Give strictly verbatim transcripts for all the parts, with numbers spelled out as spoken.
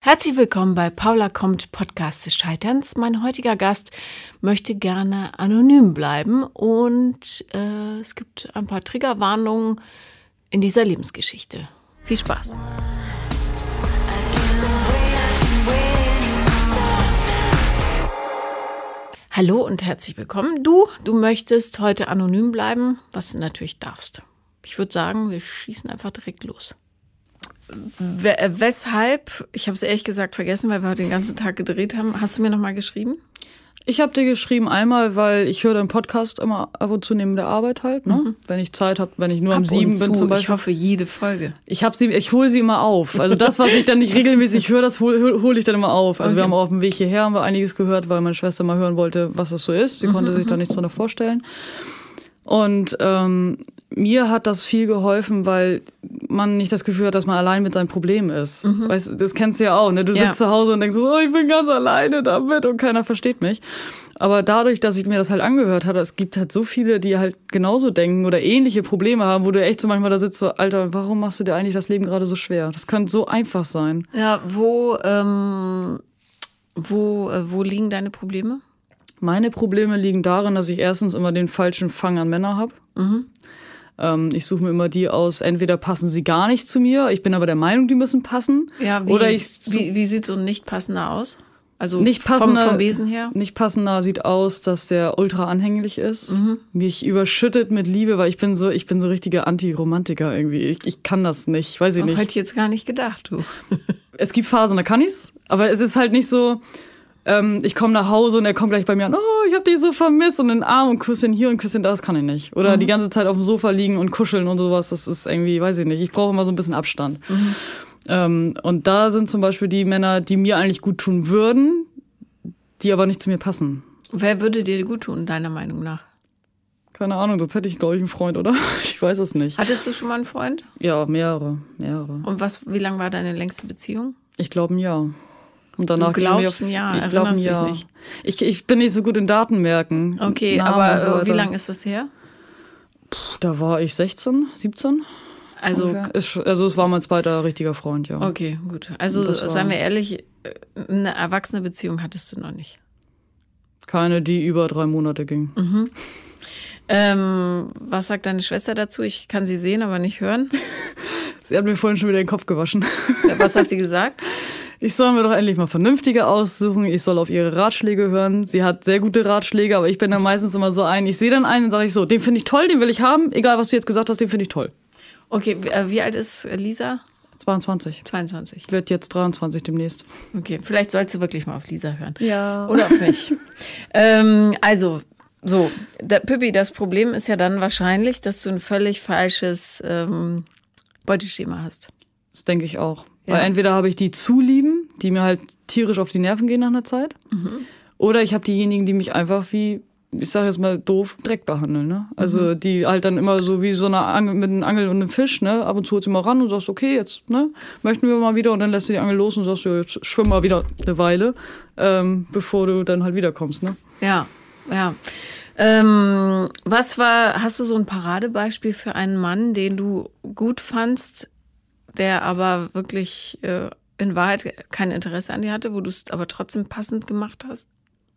Herzlich willkommen bei Paula kommt, Podcast des Scheiterns. Mein heutiger Gast möchte gerne anonym bleiben und äh, es gibt ein paar Triggerwarnungen in dieser Lebensgeschichte. Viel Spaß! Hallo und herzlich willkommen. Du, du möchtest heute anonym bleiben, was du natürlich darfst. Ich würde sagen, wir schießen einfach direkt los. W- weshalb, ich habe es ehrlich gesagt vergessen, weil wir heute den ganzen Tag gedreht haben. Hast du mir nochmal geschrieben? Ich habe dir geschrieben einmal, weil ich höre deinen Podcast immer ab und zu neben der Arbeit halt, ne? Mhm. Wenn ich Zeit habe, wenn ich nur ab um sieben und bin zu. zum Beispiel. Ich hoffe, jede Folge. Ich habe sie, ich hole sie immer auf. Also das, was ich dann nicht regelmäßig höre, das hole hol ich dann immer auf. Also okay. Wir haben auf dem Weg hierher haben wir einiges gehört, weil meine Schwester mal hören wollte, was das so ist. Sie mhm, konnte sich da nichts drunter vorstellen. Und ähm, mir hat das viel geholfen, weil man nicht das Gefühl hat, dass man allein mit seinem Problem ist. Mhm. Weißt, das kennst du ja auch, ne? Du sitzt ja. zu Hause und denkst so, oh, ich bin ganz alleine damit und keiner versteht mich. Aber dadurch, dass ich mir das halt angehört habe, es gibt halt so viele, die halt genauso denken oder ähnliche Probleme haben, wo du echt so manchmal da sitzt, so, Alter, warum machst du dir eigentlich das Leben gerade so schwer? Das könnte so einfach sein. Ja, wo, ähm, wo, äh, wo liegen deine Probleme? Meine Probleme liegen darin, dass ich erstens immer den falschen Fang an Männer habe. Mhm. Ähm, ich suche mir immer die aus, entweder passen sie gar nicht zu mir, ich bin aber der Meinung, die müssen passen. Ja, wie, oder ich, wie, wie sieht so ein nicht passender aus? Also nicht passender, vom, vom Wesen her? Nicht passender sieht aus, dass der ultra anhänglich ist, mhm. mich überschüttet mit Liebe, weil ich bin so, ich bin so richtiger Anti-Romantiker irgendwie. Ich, ich kann das nicht, weiß ich nicht. Hätte ich jetzt gar nicht gedacht, du. Es gibt Phasen, da kann ich's, aber es ist halt nicht so, ähm, ich komme nach Hause und er kommt gleich bei mir an, oh, ich hab dich so vermisst und einen Arm und Küsschen hier und Küsschen da, das kann ich nicht. Oder mhm. die ganze Zeit auf dem Sofa liegen und kuscheln und sowas, das ist irgendwie, weiß ich nicht. Ich brauche immer so ein bisschen Abstand. Mhm. Ähm, und da sind zum Beispiel die Männer, die mir eigentlich gut tun würden, die aber nicht zu mir passen. Wer würde dir gut tun, deiner Meinung nach? Keine Ahnung, sonst hätte ich, glaube ich, einen Freund, oder? Ich weiß es nicht. Hattest du schon mal einen Freund? Ja, mehrere, mehrere. Und was? Wie lang war deine längste Beziehung? Ich glaube ein Jahr. Und danach du glaubst ein Jahr, ich glaube ein Jahr. Nicht. Ich, ich bin nicht so gut in Datenmerken. Okay, Namen aber so wie lange ist das her? Puh, da war ich sechzehn, siebzehn. Also, ist, also es war mein zweiter richtiger Freund, ja. Okay, gut. Also seien wir ehrlich, eine erwachsene Beziehung hattest du noch nicht? Keine, die über drei Monate ging. Mhm. Ähm, was sagt deine Schwester dazu? Ich kann sie sehen, aber nicht hören. Sie hat mir vorhin schon wieder den Kopf gewaschen. Was hat sie gesagt? Ich soll mir doch endlich mal vernünftige aussuchen. Ich soll auf ihre Ratschläge hören. Sie hat sehr gute Ratschläge, aber ich bin dann meistens immer so ein. Ich sehe dann einen und sage ich so, den finde ich toll, den will ich haben. Egal, was du jetzt gesagt hast, den finde ich toll. Okay, wie alt ist Lisa? zweiundzwanzig. zweiundzwanzig. Wird jetzt dreiundzwanzig demnächst. Okay, vielleicht sollst du wirklich mal auf Lisa hören. Ja. Oder auf mich. ähm, also, so, der, Pippi, das Problem ist ja dann wahrscheinlich, dass du ein völlig falsches ähm, Beuteschema hast. Das denke ich auch. Ja. Weil entweder habe ich die zu lieben, die mir halt tierisch auf die Nerven gehen nach einer Zeit. Mhm. Oder ich habe diejenigen, die mich einfach wie, ich sage jetzt mal doof, Dreck behandeln, ne? Also mhm. die halt dann immer so wie so eine Angel mit einem Angel und einem Fisch, ne? Ab und zu holst du mal ran und sagst, okay, jetzt, ne, möchten wir mal wieder und dann lässt du die Angel los und sagst, ja, jetzt schwimm mal wieder eine Weile, ähm, bevor du dann halt wiederkommst, ne? Ja, ja. Ähm, was war, hast du so ein Paradebeispiel für einen Mann, den du gut fandst, der aber wirklich äh, in Wahrheit kein Interesse an dir hatte, wo du es aber trotzdem passend gemacht hast?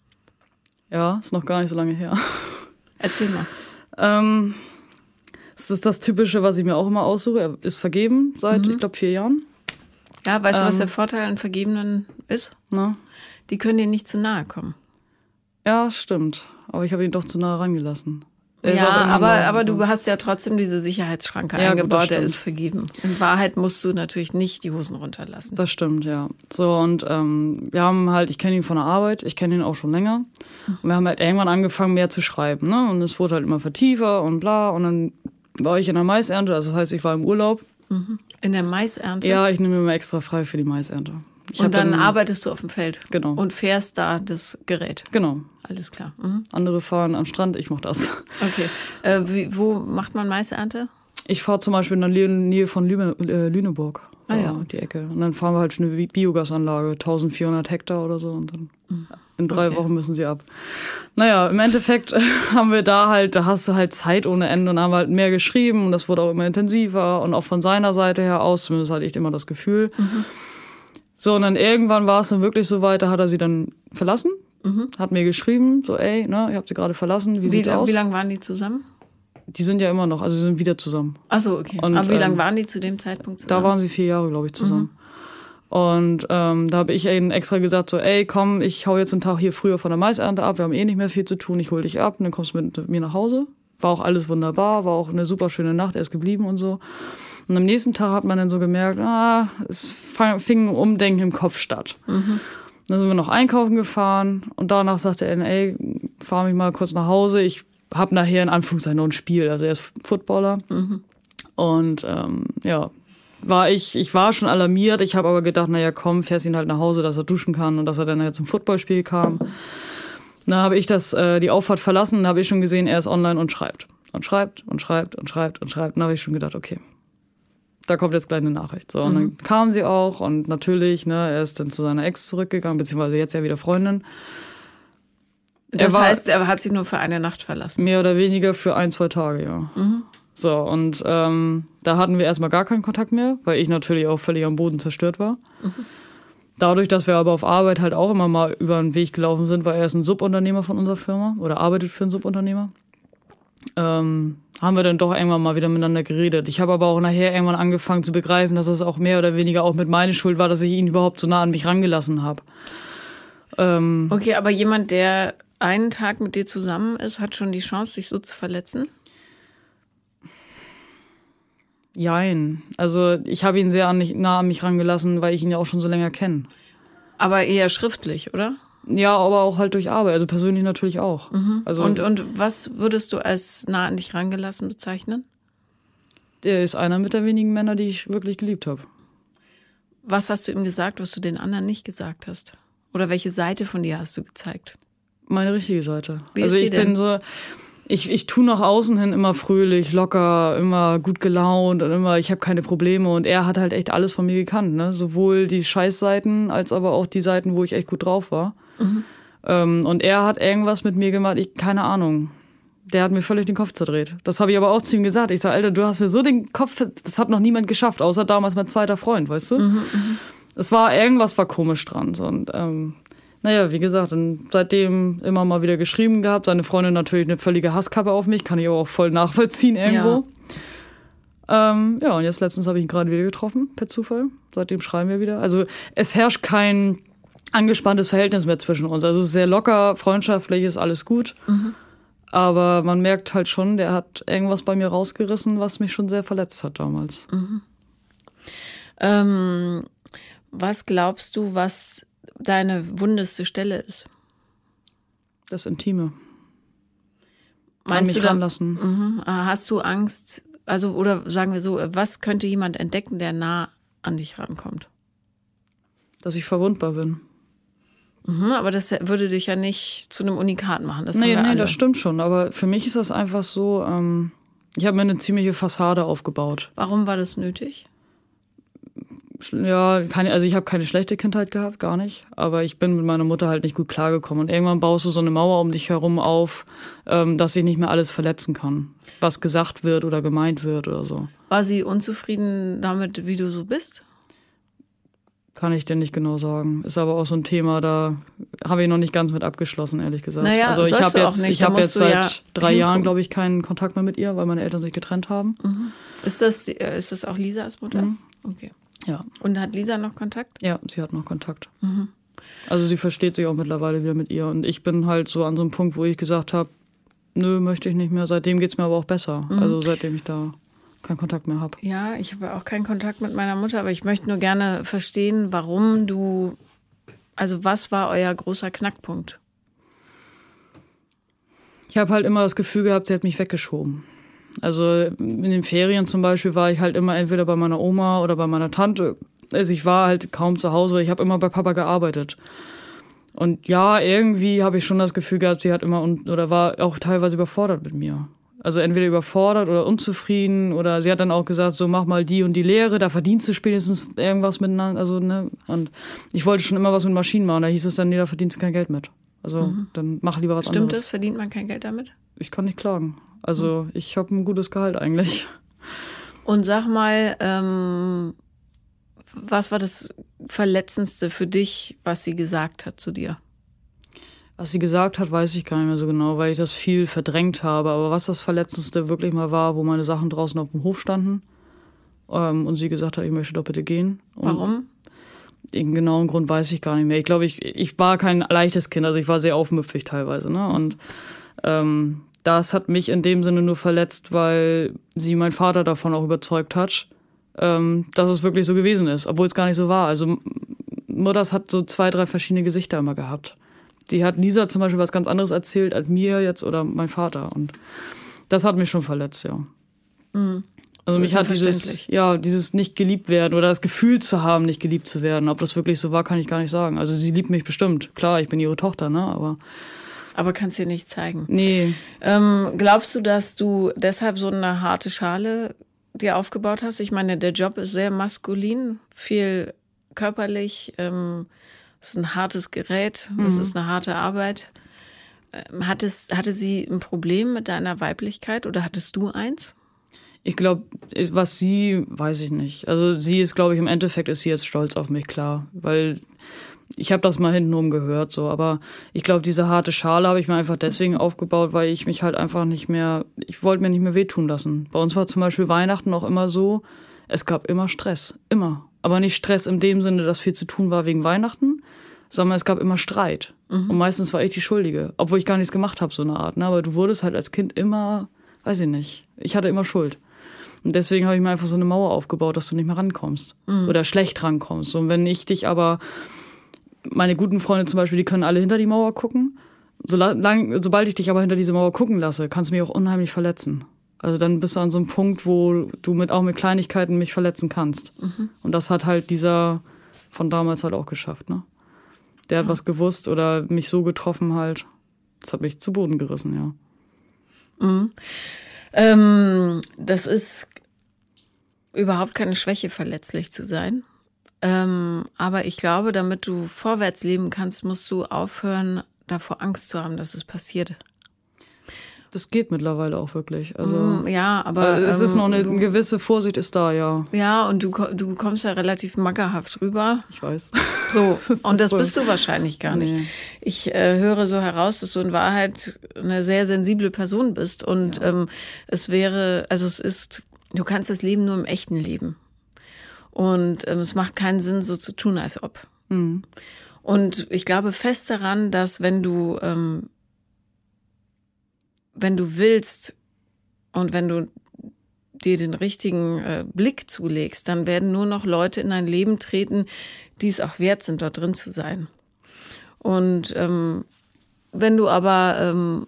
Ja, ist noch gar nicht so lange her. Erzähl mal. Ähm, das ist das Typische, was ich mir auch immer aussuche. Er ist vergeben seit, mhm. ich glaube, vier Jahren. Ja, weißt ähm, du, was der Vorteil an Vergebenen ist? Na? Die können dir nicht zu nahe kommen. Ja, stimmt. Aber ich habe ihn doch zu nahe rangelassen. Er ja, aber, aber du hast ja trotzdem diese Sicherheitsschranke ja, eingebaut, gut, er ist vergeben. In Wahrheit musst du natürlich nicht die Hosen runterlassen. Das stimmt, ja. So, und ähm, wir haben halt, ich kenne ihn von der Arbeit, ich kenne ihn auch schon länger. Und wir haben halt irgendwann angefangen, mehr zu schreiben, ne? Und es wurde halt immer vertiefer und bla. Und dann war ich in der Maisernte, also das heißt, ich war im Urlaub. Mhm. In der Maisernte? Ja, ich nehme mir mal extra frei für die Maisernte. Ich und dann, dann arbeitest du auf dem Feld. Genau. Und fährst da das Gerät. Genau. Alles klar. Mhm. Andere fahren am Strand, ich mach das. Okay. Äh, wie, wo macht man Maisernte? Ich fahre zum Beispiel in der Nähe von Lüne, äh, Lüneburg. Ah ja. Die Ecke. Und dann fahren wir halt für eine Biogasanlage, eintausendvierhundert Hektar oder so. Und dann in drei okay. Wochen müssen sie ab. Naja, im Endeffekt haben wir da halt, da hast du halt Zeit ohne Ende und haben halt mehr geschrieben und das wurde auch immer intensiver und auch von seiner Seite her aus, zumindest hatte ich immer das Gefühl. Mhm. So, und dann irgendwann war es dann wirklich so weit, da hat er sie dann verlassen, mhm. hat mir geschrieben, so ey, ne, ich hab sie gerade verlassen, wie, wie sieht's aus? Wie lange waren die zusammen? Die sind ja immer noch, also sie sind wieder zusammen. Ach so, okay. Und, aber wie lange ähm, waren die zu dem Zeitpunkt zusammen? Da waren sie vier Jahre, glaube ich, zusammen. Mhm. Und ähm, da habe ich eben extra gesagt, so ey, komm, ich hau jetzt einen Tag hier früher von der Maisernte ab, wir haben eh nicht mehr viel zu tun, ich hol dich ab und dann kommst du mit mir nach Hause. War auch alles wunderbar, war auch eine super schöne Nacht, er ist geblieben und so. Und am nächsten Tag hat man dann so gemerkt, ah, es fing ein Umdenken im Kopf statt. Mhm. Dann sind wir noch einkaufen gefahren und danach sagte er, ey, fahr mich mal kurz nach Hause, ich hab nachher in Anführungszeichen noch ein Spiel. Also er ist Footballer. Mhm. Und ähm, ja, war ich, ich war schon alarmiert, ich habe aber gedacht, naja komm, fährst ihn halt nach Hause, dass er duschen kann und dass er dann nachher zum Footballspiel kam. Dann habe ich das, äh, die Auffahrt verlassen, da habe ich schon gesehen, er ist online und schreibt. Und schreibt und schreibt und schreibt und schreibt. Und dann habe ich schon gedacht, okay, da kommt jetzt gleich eine Nachricht. So, und dann mhm. kam sie auch und natürlich, ne, er ist dann zu seiner Ex zurückgegangen, beziehungsweise jetzt ja wieder Freundin. Das war, heißt, er hat sie nur für eine Nacht verlassen? Mehr oder weniger für ein, zwei Tage, ja. Mhm. So, und ähm, da hatten wir erstmal gar keinen Kontakt mehr, weil ich natürlich auch völlig am Boden zerstört war. Mhm. Dadurch, dass wir aber auf Arbeit halt auch immer mal über den Weg gelaufen sind, weil er ist ein Subunternehmer von unserer Firma oder arbeitet für einen Subunternehmer, ähm, haben wir dann doch irgendwann mal wieder miteinander geredet. Ich habe aber auch nachher irgendwann angefangen zu begreifen, dass es auch mehr oder weniger auch mit meiner Schuld war, dass ich ihn überhaupt so nah an mich rangelassen habe. Ähm, okay, aber jemand, der einen Tag mit dir zusammen ist, hat schon die Chance, sich so zu verletzen? Jein. Also ich habe ihn sehr an mich, nah an mich rangelassen, weil ich ihn ja auch schon so länger kenne. Aber eher schriftlich, oder? Ja, aber auch halt durch Arbeit, also persönlich natürlich auch. Mhm. Also, und, und was würdest du als nah an dich rangelassen bezeichnen? Er ist einer mit der wenigen Männer, die ich wirklich geliebt habe. Was hast du ihm gesagt, was du den anderen nicht gesagt hast? Oder welche Seite von dir hast du gezeigt? Meine richtige Seite. Wie also ist die ich denn? bin so, ich, ich tue nach außen hin immer fröhlich, locker, immer gut gelaunt und immer, ich habe keine Probleme. Und er hat halt echt alles von mir gekannt, ne? Sowohl die Scheißseiten als aber auch die Seiten, wo ich echt gut drauf war. Mhm. Ähm, und er hat irgendwas mit mir gemacht, ich keine Ahnung. Der hat mir völlig den Kopf zerdreht. Das habe ich aber auch zu ihm gesagt. Ich sage, Alter, du hast mir so den Kopf, das hat noch niemand geschafft, außer damals mein zweiter Freund, weißt du? Mhm, mhm. Es war, irgendwas war komisch dran. So. Und ähm, naja, wie gesagt, und seitdem immer mal wieder geschrieben gehabt. Seine Freundin natürlich eine völlige Hasskappe auf mich, kann ich aber auch voll nachvollziehen irgendwo. Ja, ähm, ja und jetzt letztens habe ich ihn gerade wieder getroffen, per Zufall. Seitdem schreiben wir wieder. Also es herrscht kein angespanntes Verhältnis mehr zwischen uns. Also es ist sehr locker, freundschaftlich, ist alles gut. Mhm. Aber man merkt halt schon, der hat irgendwas bei mir rausgerissen, was mich schon sehr verletzt hat damals. Mhm. Ähm, was glaubst du, was deine wundeste Stelle ist? Das Intime. Meinst An mich du ranlassen. Da, mhm. Hast du Angst, also oder sagen wir so, was könnte jemand entdecken, der nah an dich rankommt? Dass ich verwundbar bin. Mhm, aber das würde dich ja nicht zu einem Unikat machen. Das nee, haben wir nee, alle. Das stimmt schon. Aber für mich ist das einfach so, ähm, ich habe mir eine ziemliche Fassade aufgebaut. Warum war das nötig? Ja, keine, also ich habe keine schlechte Kindheit gehabt, gar nicht. Aber ich bin mit meiner Mutter halt nicht gut klargekommen. Und irgendwann baust du so eine Mauer um dich herum auf, ähm, dass ich nicht mehr alles verletzen kann. Was gesagt wird oder gemeint wird oder so. War sie unzufrieden damit, wie du so bist? Kann ich dir nicht genau sagen. Ist aber auch so ein Thema, da habe ich noch nicht ganz mit abgeschlossen, ehrlich gesagt. Naja, also ich habe jetzt, ich hab jetzt seit ja drei hingucken. Jahren, glaube ich, keinen Kontakt mehr mit ihr, weil meine Eltern sich getrennt haben. Mhm. Ist das, ist das auch Lisas Mutter? Mhm. Okay. Ja. Und hat Lisa noch Kontakt? Ja, sie hat noch Kontakt. Mhm. Also sie versteht sich auch mittlerweile wieder mit ihr. Und ich bin halt so an so einem Punkt, wo ich gesagt habe, nö, möchte ich nicht mehr. Seitdem geht's mir aber auch besser. Mhm. Also seitdem ich da keinen Kontakt mehr habe. Ja, ich habe auch keinen Kontakt mit meiner Mutter, aber ich möchte nur gerne verstehen, warum du, also was war euer großer Knackpunkt? Ich habe halt immer das Gefühl gehabt, sie hat mich weggeschoben. Also in den Ferien zum Beispiel war ich halt immer entweder bei meiner Oma oder bei meiner Tante. Also ich war halt kaum zu Hause, weil ich habe immer bei Papa gearbeitet. Und ja, irgendwie habe ich schon das Gefühl gehabt, sie hat immer un- oder war auch teilweise überfordert mit mir. Also entweder überfordert oder unzufrieden oder sie hat dann auch gesagt, so mach mal die und die Lehre, da verdienst du spätestens irgendwas miteinander. Also, ne? Und ich wollte schon immer was mit Maschinen machen, da hieß es dann, nee, da verdienst du kein Geld mit. Also mhm. dann mach lieber was Stimmt anderes. Stimmt das? Verdient man kein Geld damit? Ich kann nicht klagen. Also mhm. ich habe ein gutes Gehalt eigentlich. Und sag mal, ähm, was war das Verletzendste für dich, was sie gesagt hat zu dir? Was sie gesagt hat, weiß ich gar nicht mehr so genau, weil ich das viel verdrängt habe. Aber was das Verletzendste wirklich mal war, wo meine Sachen draußen auf dem Hof standen ähm, und sie gesagt hat, ich möchte doch bitte gehen. Und Warum? Den genauen Grund weiß ich gar nicht mehr. Ich glaube, ich, ich war kein leichtes Kind, also ich war sehr aufmüpfig teilweise. Ne? Und ähm, das hat mich in dem Sinne nur verletzt, weil sie meinen Vater davon auch überzeugt hat, ähm, dass es wirklich so gewesen ist, obwohl es gar nicht so war. Also nur das hat so zwei, drei verschiedene Gesichter immer gehabt. Die hat Lisa zum Beispiel was ganz anderes erzählt als mir jetzt oder mein Vater. Und das hat mich schon verletzt, ja. Mhm. Also mich hat dieses, ja, dieses nicht geliebt werden oder das Gefühl zu haben, nicht geliebt zu werden. Ob das wirklich so war, kann ich gar nicht sagen. Also sie liebt mich bestimmt. Klar, ich bin ihre Tochter, ne, aber... Aber kannst dir nicht zeigen. Nee. Ähm, glaubst du, dass du deshalb so eine harte Schale dir aufgebaut hast? Ich meine, der Job ist sehr maskulin, viel körperlich, ähm, es ist ein hartes Gerät, es mhm. ist eine harte Arbeit. Ähm, hattest, hatte sie ein Problem mit deiner Weiblichkeit oder hattest du eins? Ich glaube, was sie, weiß ich nicht. Also sie ist, glaube ich, im Endeffekt ist sie jetzt stolz auf mich, klar. Weil ich habe das mal hintenrum gehört, so. Aber ich glaube, diese harte Schale habe ich mir einfach deswegen aufgebaut, weil ich mich halt einfach nicht mehr, ich wollte mir nicht mehr wehtun lassen. Bei uns war zum Beispiel Weihnachten auch immer so, es gab immer Stress, immer. Aber nicht Stress in dem Sinne, dass viel zu tun war wegen Weihnachten, sondern es gab immer Streit. Mhm. Und meistens war ich die Schuldige, obwohl ich gar nichts gemacht habe, so eine Art. Ne? Aber du wurdest halt als Kind immer, weiß ich nicht, ich hatte immer Schuld. Und deswegen habe ich mir einfach so eine Mauer aufgebaut, dass du nicht mehr rankommst. Mhm. Oder schlecht rankommst. Und wenn ich dich aber, meine guten Freunde zum Beispiel, die können alle hinter die Mauer gucken. Solang, sobald ich dich aber hinter diese Mauer gucken lasse, kannst du mich auch unheimlich verletzen. Also dann bist du an so einem Punkt, wo du mit, auch mit Kleinigkeiten mich verletzen kannst. Mhm. Und das hat halt dieser von damals halt auch geschafft. Ne? Der hat ja. was gewusst oder mich so getroffen halt. Das hat mich zu Boden gerissen, ja. Mhm. Ähm, das ist überhaupt keine Schwäche, verletzlich zu sein. Ähm, aber ich glaube, damit du vorwärts leben kannst, musst du aufhören, davor Angst zu haben, dass es passiert. Das geht mittlerweile auch wirklich. Also mm, ja, aber äh, es ähm, ist noch eine, du, eine gewisse Vorsicht ist da, ja. Ja, und du, du kommst ja relativ mackerhaft rüber. Ich weiß. So, das und das so. bist du wahrscheinlich gar nicht. Nee. Ich äh, höre so heraus, dass du in Wahrheit eine sehr sensible Person bist. Und ja. ähm, es wäre, also es ist, du kannst das Leben nur im echten Leben. Und ähm, es macht keinen Sinn, so zu tun, als ob. Mhm. Und ich glaube fest daran, dass wenn du ähm, wenn du willst und wenn du dir den richtigen äh, Blick zulegst, dann werden nur noch Leute in dein Leben treten, die es auch wert sind, dort drin zu sein. Und ähm, wenn du aber, ähm,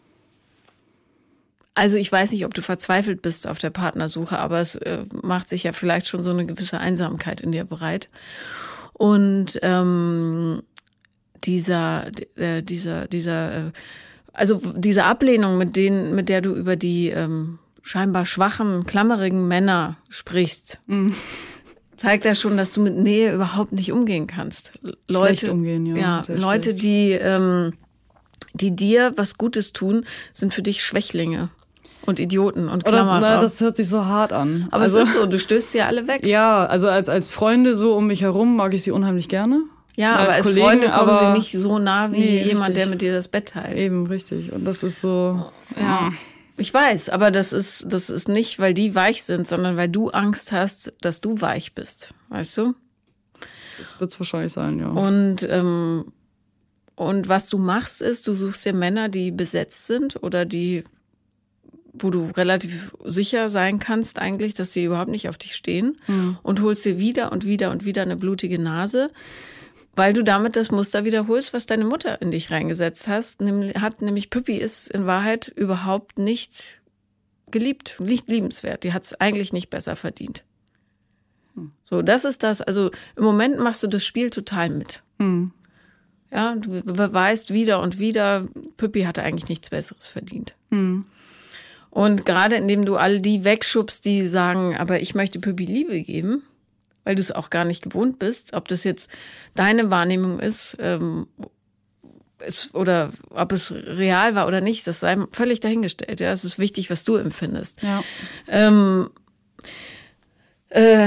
also ich weiß nicht, ob du verzweifelt bist auf der Partnersuche, aber es äh, macht sich ja vielleicht schon so eine gewisse Einsamkeit in dir bereit. Und ähm, dieser, äh, dieser, dieser, äh, also diese Ablehnung, mit denen, mit der du über die ähm, scheinbar schwachen, klammerigen Männer sprichst, mhm. zeigt ja schon, dass du mit Nähe überhaupt nicht umgehen kannst. Leute, schlecht umgehen, ja. Ja, Leute, schlecht. die, ähm, die dir was Gutes tun, sind für dich Schwächlinge und Idioten und Klammerer. Oh, das, na, das hört sich so hart an. Aber also, es ist so, du stößt sie alle weg. Ja, also als, als Freunde so um mich herum mag ich sie unheimlich gerne. Ja, aber als, als Kollegen, Freunde kommen aber sie nicht so nah wie nee, jemand, richtig. der mit dir das Bett teilt. Eben, richtig. Und das ist so... Ja, ich weiß, aber das ist, das ist nicht, weil die weich sind, sondern weil du Angst hast, dass du weich bist. Weißt du? Das wird es wahrscheinlich sein, ja. Und, ähm, und was du machst, ist, du suchst dir Männer, die besetzt sind oder die, wo du relativ sicher sein kannst eigentlich, dass die überhaupt nicht auf dich stehen mhm. und holst dir wieder und wieder und wieder eine blutige Nase, weil du damit das Muster wiederholst, was deine Mutter in dich reingesetzt hast. Hat nämlich Püppi ist in Wahrheit überhaupt nicht geliebt, nicht liebenswert. Die hat es eigentlich nicht besser verdient. Hm. So, das ist das. Also im Moment machst du das Spiel total mit. Hm. Ja, du beweist wieder und wieder, Püppi hatte eigentlich nichts Besseres verdient. Hm. Und gerade indem du all die wegschubst, die sagen, aber ich möchte Püppi Liebe geben, weil du es auch gar nicht gewohnt bist, ob das jetzt deine Wahrnehmung ist, ähm, ist oder ob es real war oder nicht, das sei völlig dahingestellt. Ja, es ist wichtig, was du empfindest. Ja. Ähm, äh,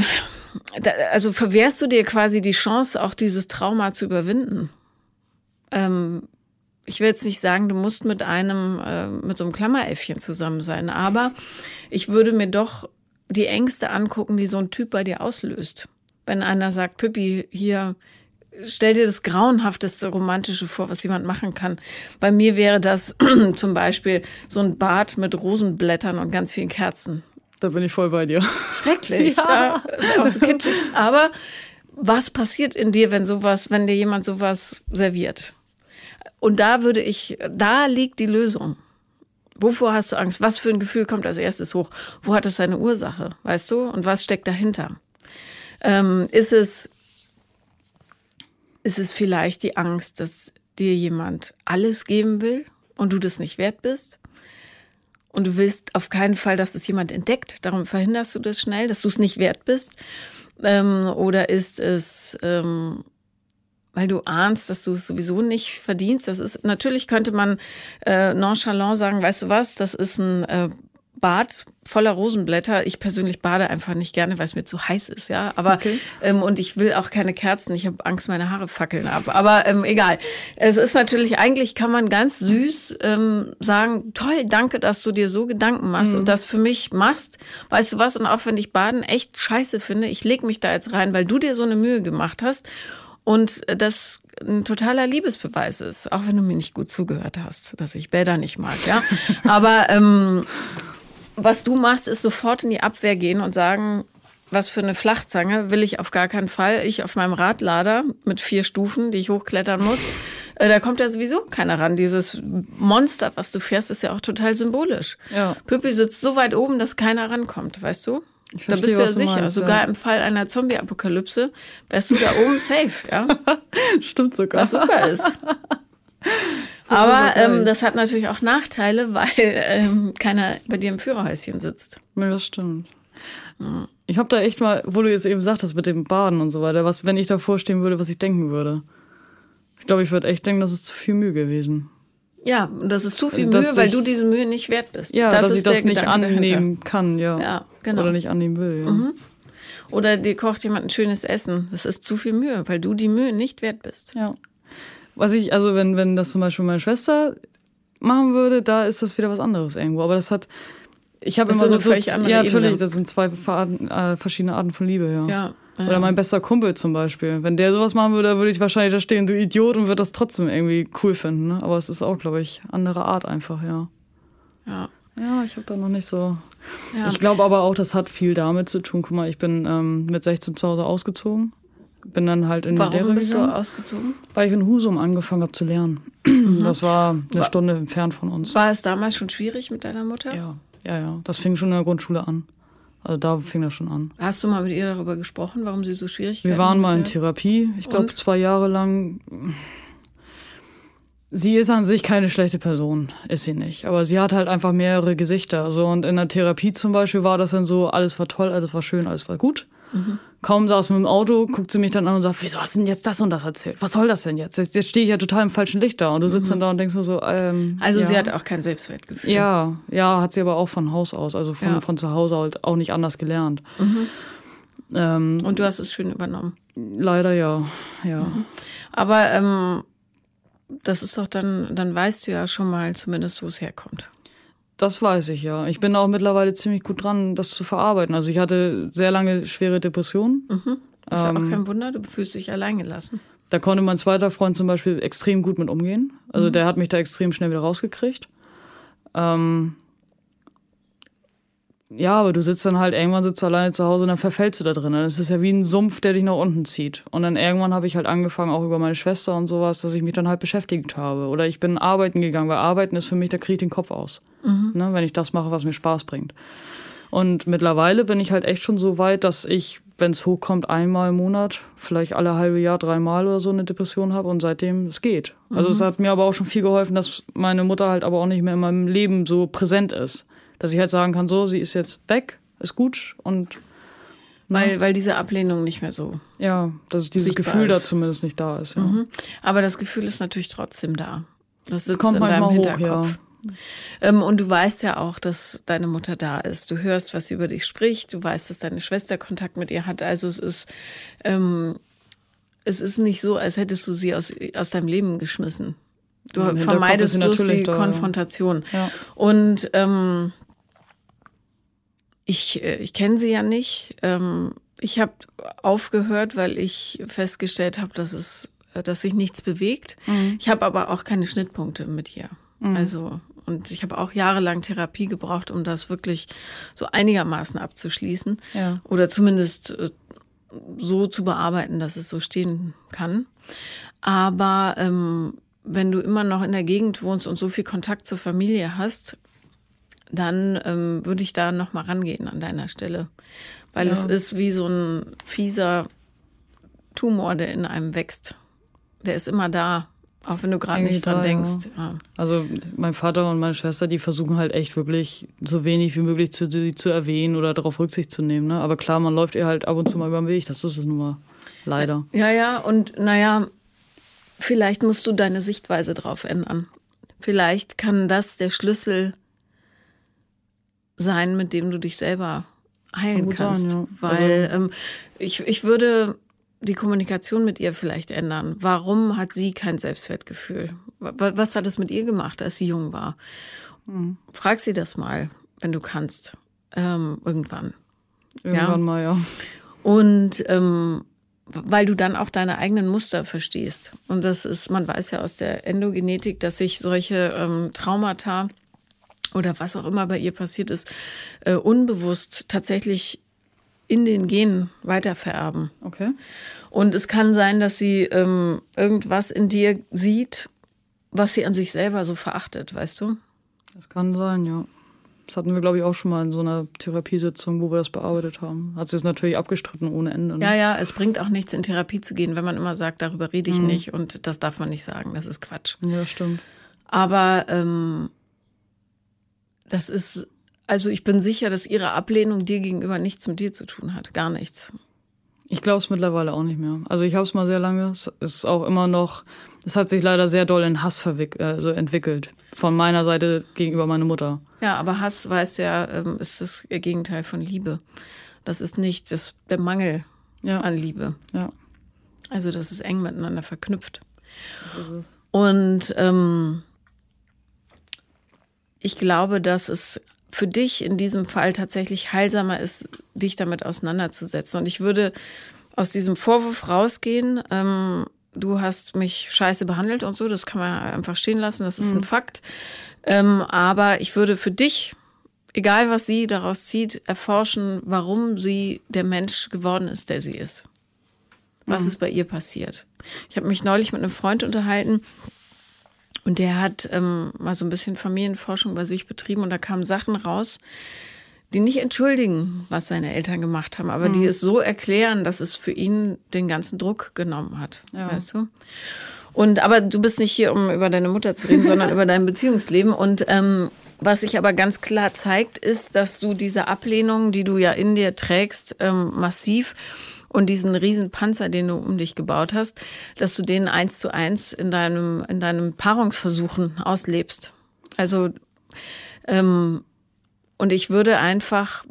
da, also verwehrst du dir quasi die Chance, auch dieses Trauma zu überwinden. Ähm, ich will jetzt nicht sagen, du musst mit einem, äh, mit so einem Klammeräffchen zusammen sein, aber ich würde mir doch die Ängste angucken, die so ein Typ bei dir auslöst. Wenn einer sagt, Pippi, hier, stell dir das Grauenhafteste Romantische vor, was jemand machen kann. Bei mir wäre das zum Beispiel so ein Bad mit Rosenblättern und ganz vielen Kerzen. Da bin ich voll bei dir. Schrecklich, ja. ja. Auch so kitschig. Aber was passiert in dir, wenn sowas, wenn dir jemand sowas serviert? Und da würde ich, da liegt die Lösung. Wovor hast du Angst? Was für ein Gefühl kommt als erstes hoch? Wo hat es seine Ursache, weißt du? Und was steckt dahinter? Ähm, ist es, ist es vielleicht die Angst, dass dir jemand alles geben will und du das nicht wert bist? Und du willst auf keinen Fall, dass es jemand entdeckt. Darum verhinderst du das schnell, dass du es nicht wert bist. Ähm, oder ist es, ähm, weil du ahnst, dass du es sowieso nicht verdienst? Das ist, natürlich könnte man äh, nonchalant sagen, weißt du was, das ist ein äh, Bad voller Rosenblätter. Ich persönlich bade einfach nicht gerne, weil es mir zu heiß ist, ja. Aber okay. ähm, und ich will auch keine Kerzen. Ich habe Angst, meine Haare fackeln ab. Aber ähm, egal. Es ist natürlich, eigentlich kann man ganz süß ähm, sagen, toll, danke, dass du dir so Gedanken machst mhm. und das für mich machst. Weißt du was? Und auch wenn ich Baden echt scheiße finde, ich leg mich da jetzt rein, weil du dir so eine Mühe gemacht hast und das ein totaler Liebesbeweis ist, auch wenn du mir nicht gut zugehört hast, dass ich Bäder nicht mag, ja. Aber ähm, was du machst, ist sofort in die Abwehr gehen und sagen, was für eine Flachzange will ich auf gar keinen Fall. Ich auf meinem Radlader mit vier Stufen, die ich hochklettern muss, äh, da kommt ja sowieso keiner ran. Dieses Monster, was du fährst, ist ja auch total symbolisch. Ja. Pippi sitzt so weit oben, dass keiner rankommt, weißt du? Ich verstehe, da bist du ja sicher. Meinst, sogar ja. im Fall einer Zombie-Apokalypse wärst du da oben safe, ja? Stimmt sogar. Was super ist. Aber ähm, das hat natürlich auch Nachteile, weil ähm, keiner bei dir im Führerhäuschen sitzt. Ja, das stimmt. Ja. Ich habe da echt mal, wo du jetzt eben sagtest mit dem Baden und so weiter, was, wenn ich davor stehen würde, was ich denken würde. Ich glaube, ich würde echt denken, das ist zu viel Mühe gewesen. Ja, und das ist zu viel Mühe, weil du diese Mühe nicht wert bist. Ja, das dass ist ich das nicht Gedanke annehmen dahinter. kann, ja. ja genau. Oder nicht annehmen will, ja. Mhm. Oder dir kocht jemand ein schönes Essen. Das ist zu viel Mühe, weil du die Mühe nicht wert bist. Ja. Was ich, also wenn, wenn das zum Beispiel meine Schwester machen würde, da ist das wieder was anderes irgendwo. Aber das hat, ich habe immer so, so ja, natürlich, Ebene. Das sind zwei Arten, äh, verschiedene Arten von Liebe, ja. ja. Ja. Oder mein bester Kumpel zum Beispiel. Wenn der sowas machen würde, würde ich wahrscheinlich da stehen, du Idiot, und würde das trotzdem irgendwie cool finden. Ne? Aber es ist auch, glaube ich, andere Art einfach, ja. Ja. Ja, ich habe da noch nicht so. Ja. Ich glaube aber auch, das hat viel damit zu tun. Guck mal, ich bin ähm, mit sechzehn zu Hause ausgezogen. Bin dann halt in Warum die Lehre bist gegangen, du ausgezogen? Weil ich in Husum angefangen habe zu lernen. Mhm. Das war eine Stunde entfernt von uns. War es damals schon schwierig mit deiner Mutter? Ja, ja, ja. Das fing schon in der Grundschule an. Also da fing das schon an. Hast du mal mit ihr darüber gesprochen, warum sie so schwierig war? Wir waren mal in Therapie, ich glaube zwei Jahre lang. Sie ist an sich keine schlechte Person, ist sie nicht. Aber sie hat halt einfach mehrere Gesichter. So, und in der Therapie zum Beispiel war das dann so, alles war toll, alles war schön, alles war gut. Mhm. Kaum saß mit dem Auto, guckt sie mich dann an und sagt, wieso hast du denn jetzt das und das erzählt? Was soll das denn jetzt? Jetzt, jetzt stehe ich ja total im falschen Licht da. Und du sitzt mhm. dann da und denkst nur so, ähm, Also ja. sie hatte auch kein Selbstwertgefühl. Ja, ja, hat sie aber auch von Haus aus, also von, ja. von zu Hause halt auch nicht anders gelernt. Mhm. Ähm, und du hast es schön übernommen? Leider ja, ja. Mhm. Aber ähm, das ist doch dann, dann weißt du ja schon mal zumindest, wo es herkommt. Das weiß ich, ja. Ich bin auch mittlerweile ziemlich gut dran, das zu verarbeiten. Also ich hatte sehr lange schwere Depressionen. Mhm. Ist ähm, ja auch kein Wunder, du fühlst dich alleingelassen. Da konnte mein zweiter Freund zum Beispiel extrem gut mit umgehen. Also mhm. der hat mich da extrem schnell wieder rausgekriegt. Ähm, ja, aber du sitzt dann halt, irgendwann sitzt du alleine zu Hause und dann verfällst du da drin. Das ist ja wie ein Sumpf, der dich nach unten zieht. Und dann irgendwann habe ich halt angefangen, auch über meine Schwester und sowas, dass ich mich dann halt beschäftigt habe. Oder ich bin arbeiten gegangen, weil Arbeiten ist für mich, da kriege ich den Kopf aus. Mhm. Ne, wenn ich das mache, was mir Spaß bringt. Und mittlerweile bin ich halt echt schon so weit, dass ich, wenn es hochkommt, einmal im Monat, vielleicht alle halbe Jahr, dreimal oder so eine Depression habe und seitdem es geht. Mhm. Also es hat mir aber auch schon viel geholfen, dass meine Mutter halt aber auch nicht mehr in meinem Leben so präsent ist. Dass ich halt sagen kann, so, sie ist jetzt weg, ist gut und... Weil, ja. weil diese Ablehnung nicht mehr so... Ja, dass dieses Gefühl ist. Da zumindest nicht da ist. Ja. Mhm. Aber das Gefühl ist natürlich trotzdem da. Das sitzt kommt in deinem hoch, Hinterkopf. Ja. Ähm, und du weißt ja auch, dass deine Mutter da ist. Du hörst, was sie über dich spricht. Du weißt, dass deine Schwester Kontakt mit ihr hat. Also es ist, ähm, es ist nicht so, als hättest du sie aus, aus deinem Leben geschmissen. Du Ja, vermeidest bloß die da, Konfrontation. Ja. Und ähm, ich, ich kenne sie ja nicht. Ähm, ich habe aufgehört, weil ich festgestellt habe, dass es, dass sich nichts bewegt. Mhm. Ich habe aber auch keine Schnittpunkte mit ihr. Mhm. Also und ich habe auch jahrelang Therapie gebraucht, um das wirklich so einigermaßen abzuschließen. Ja. Oder zumindest äh, so zu bearbeiten, dass es so stehen kann. Aber ähm, wenn du immer noch in der Gegend wohnst und so viel Kontakt zur Familie hast, dann ähm, würde ich da noch mal rangehen an deiner Stelle. Weil ja. es ist wie so ein fieser Tumor, der in einem wächst. Der ist immer da, auch wenn du gerade nicht dran da, denkst. Ja. Ja. Also mein Vater und meine Schwester, die versuchen halt echt wirklich so wenig wie möglich zu, zu erwähnen oder darauf Rücksicht zu nehmen. Ne? Aber klar, man läuft ihr halt ab und zu mal über den Weg. Das ist es nun mal. Leider. Ja, ja. Und naja, vielleicht musst du deine Sichtweise drauf ändern. Vielleicht kann das der Schlüssel sein, mit dem du dich selber heilen kannst. Sein, ja. Weil also, ähm, ich, ich würde die Kommunikation mit ihr vielleicht ändern. Warum hat sie kein Selbstwertgefühl? Was hat es mit ihr gemacht, als sie jung war? Hm. Frag sie das mal, wenn du kannst. Ähm, irgendwann. Irgendwann ja? mal, ja. Und ähm, weil du dann auch deine eigenen Muster verstehst. Und das ist, man weiß ja aus der Endogenetik, dass sich solche ähm, Traumata oder was auch immer bei ihr passiert ist, äh, unbewusst tatsächlich in den Genen weitervererben. Okay. Und es kann sein, dass sie ähm, irgendwas in dir sieht, was sie an sich selber so verachtet, weißt du? Das kann sein, ja. Das hatten wir, glaube ich, auch schon mal in so einer Therapiesitzung, wo wir das bearbeitet haben. Hat sie es natürlich abgestritten ohne Ende. Ne? Ja, ja, es bringt auch nichts, in Therapie zu gehen, wenn man immer sagt, darüber rede ich mhm. nicht und das darf man nicht sagen. Das ist Quatsch. Ja, stimmt. Aber ähm, das ist, also ich bin sicher, dass ihre Ablehnung dir gegenüber nichts mit dir zu tun hat. Gar nichts. Ich glaube es mittlerweile auch nicht mehr. Also ich habe es mal sehr lange. Es ist auch immer noch, es hat sich leider sehr doll in Hass verwick- also entwickelt. Von meiner Seite gegenüber meiner Mutter. Ja, aber Hass, weißt du ja, ist das Gegenteil von Liebe. Das ist nicht das, der Mangel ja. an Liebe. Ja. Also das ist eng miteinander verknüpft. Das ist es. Und ähm, ich glaube, dass es für dich in diesem Fall tatsächlich heilsamer ist, dich damit auseinanderzusetzen. Und ich würde aus diesem Vorwurf rausgehen, ähm, du hast mich scheiße behandelt und so, das kann man einfach stehen lassen, das ist mhm. ein Fakt. Ähm, aber ich würde für dich, egal was sie daraus zieht, erforschen, warum sie der Mensch geworden ist, der sie ist. Was mhm. ist bei ihr passiert? Ich habe mich neulich mit einem Freund unterhalten, und der hat ähm, mal so ein bisschen Familienforschung bei sich betrieben und da kamen Sachen raus, die nicht entschuldigen, was seine Eltern gemacht haben, aber mhm. die es so erklären, dass es für ihn den ganzen Druck genommen hat, ja. weißt du? Und aber du bist nicht hier, um über deine Mutter zu reden, sondern über dein Beziehungsleben. Und ähm, was sich aber ganz klar zeigt, ist, dass du diese Ablehnung, die du ja in dir trägst, ähm, massiv und diesen riesen Panzer, den du um dich gebaut hast, dass du den eins zu eins in deinem, in deinem Paarungsversuchen auslebst. Also, ähm, und ich würde einfach,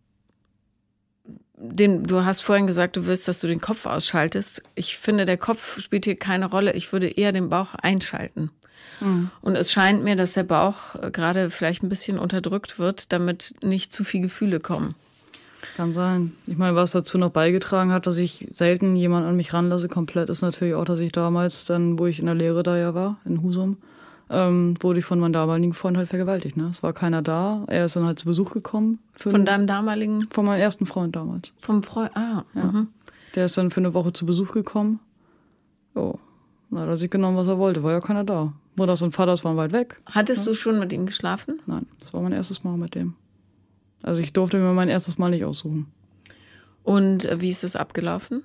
den, du hast vorhin gesagt, du willst, dass du den Kopf ausschaltest. Ich finde, der Kopf spielt hier keine Rolle. Ich würde eher den Bauch einschalten. Mhm. Und es scheint mir, dass der Bauch gerade vielleicht ein bisschen unterdrückt wird, damit nicht zu viel Gefühle kommen. Kann sein. Ich meine, was dazu noch beigetragen hat, dass ich selten jemanden an mich ranlasse, komplett, ist natürlich auch, dass ich damals dann, wo ich in der Lehre da ja war, in Husum, ähm, wurde ich von meinem damaligen Freund halt vergewaltigt. Ne? Es war keiner da. Er ist dann halt zu Besuch gekommen. Für von deinem damaligen? Von meinem ersten Freund damals. Vom Freund, ah. Ja. Mhm. Der ist dann für eine Woche zu Besuch gekommen. Jo. Na, da hat er sich genommen, was er wollte. War ja keiner da. Mutters und Vaters waren weit weg. Hattest ja? du schon mit ihm geschlafen? Nein, das war mein erstes Mal mit dem. Also ich durfte mir mein erstes Mal nicht aussuchen. Und äh, wie ist das abgelaufen?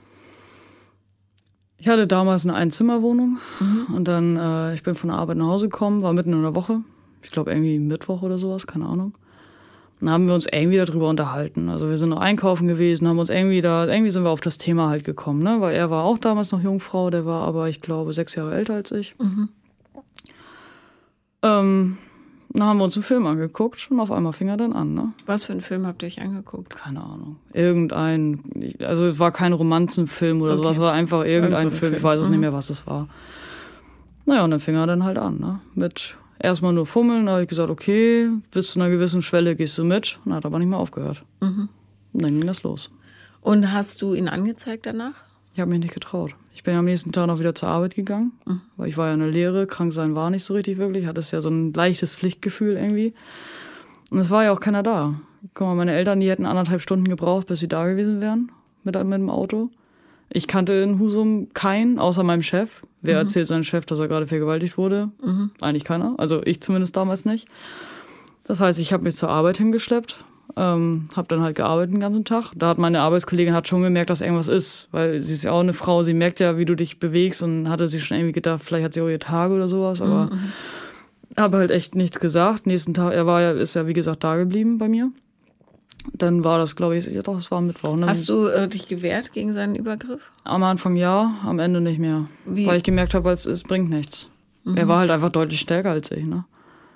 Ich hatte damals eine Einzimmerwohnung mhm. und dann, äh, ich bin von der Arbeit nach Hause gekommen, war mitten in der Woche. Ich glaube irgendwie Mittwoch oder sowas, keine Ahnung. Dann haben wir uns irgendwie darüber unterhalten. Also wir sind noch einkaufen gewesen, haben uns irgendwie da, irgendwie sind wir auf das Thema halt gekommen, ne? Weil er war auch damals noch Jungfrau, der war aber, ich glaube, sechs Jahre älter als ich. Mhm. Ähm, Dann haben wir uns einen Film angeguckt und auf einmal fing er dann an, ne? Was für einen Film habt ihr euch angeguckt? Keine Ahnung. Irgendein, also es war kein Romanzenfilm oder Okay. sowas, es war einfach irgendein Irgend so ein Film. Film. Ich weiß es Mhm. nicht mehr, was es war. Naja, und dann fing er dann halt an, ne? Mit erstmal nur Fummeln, da habe ich gesagt, okay, bis zu einer gewissen Schwelle gehst du mit. Und hat aber nicht mehr aufgehört. Mhm. Und dann ging das los. Und hast du ihn angezeigt danach? Ich habe mich nicht getraut. Ich bin ja am nächsten Tag noch wieder zur Arbeit gegangen, Mhm. weil ich war ja in der Lehre, krank sein war nicht so richtig wirklich, hatte es ja so ein leichtes Pflichtgefühl irgendwie. Und es war ja auch keiner da. Guck mal, meine Eltern, die hätten anderthalb Stunden gebraucht, bis sie da gewesen wären mit, mit dem Auto. Ich kannte in Husum keinen, außer meinem Chef. Wer Mhm. erzählt seinem Chef, dass er gerade vergewaltigt wurde? Mhm. Eigentlich keiner. Also ich zumindest damals nicht. Das heißt, ich habe mich zur Arbeit hingeschleppt. Ähm, habe dann halt gearbeitet den ganzen Tag. Da hat meine Arbeitskollegin hat schon gemerkt, dass irgendwas ist, weil sie ist ja auch eine Frau, sie merkt ja, wie du dich bewegst und hatte sich schon irgendwie gedacht, vielleicht hat sie auch ihre Tage oder sowas, aber Mhm. habe halt echt nichts gesagt. Nächsten Tag, er war ja, ist ja wie gesagt da geblieben bei mir. Dann war das, glaube ich, ja doch, es war Mittwoch. Und dann, Hast du äh, dich gewehrt gegen seinen Übergriff? am Anfang ja, am Ende nicht mehr. Wie? Weil ich gemerkt habe, es, es bringt nichts. Mhm. Er war halt einfach deutlich stärker als ich, ne?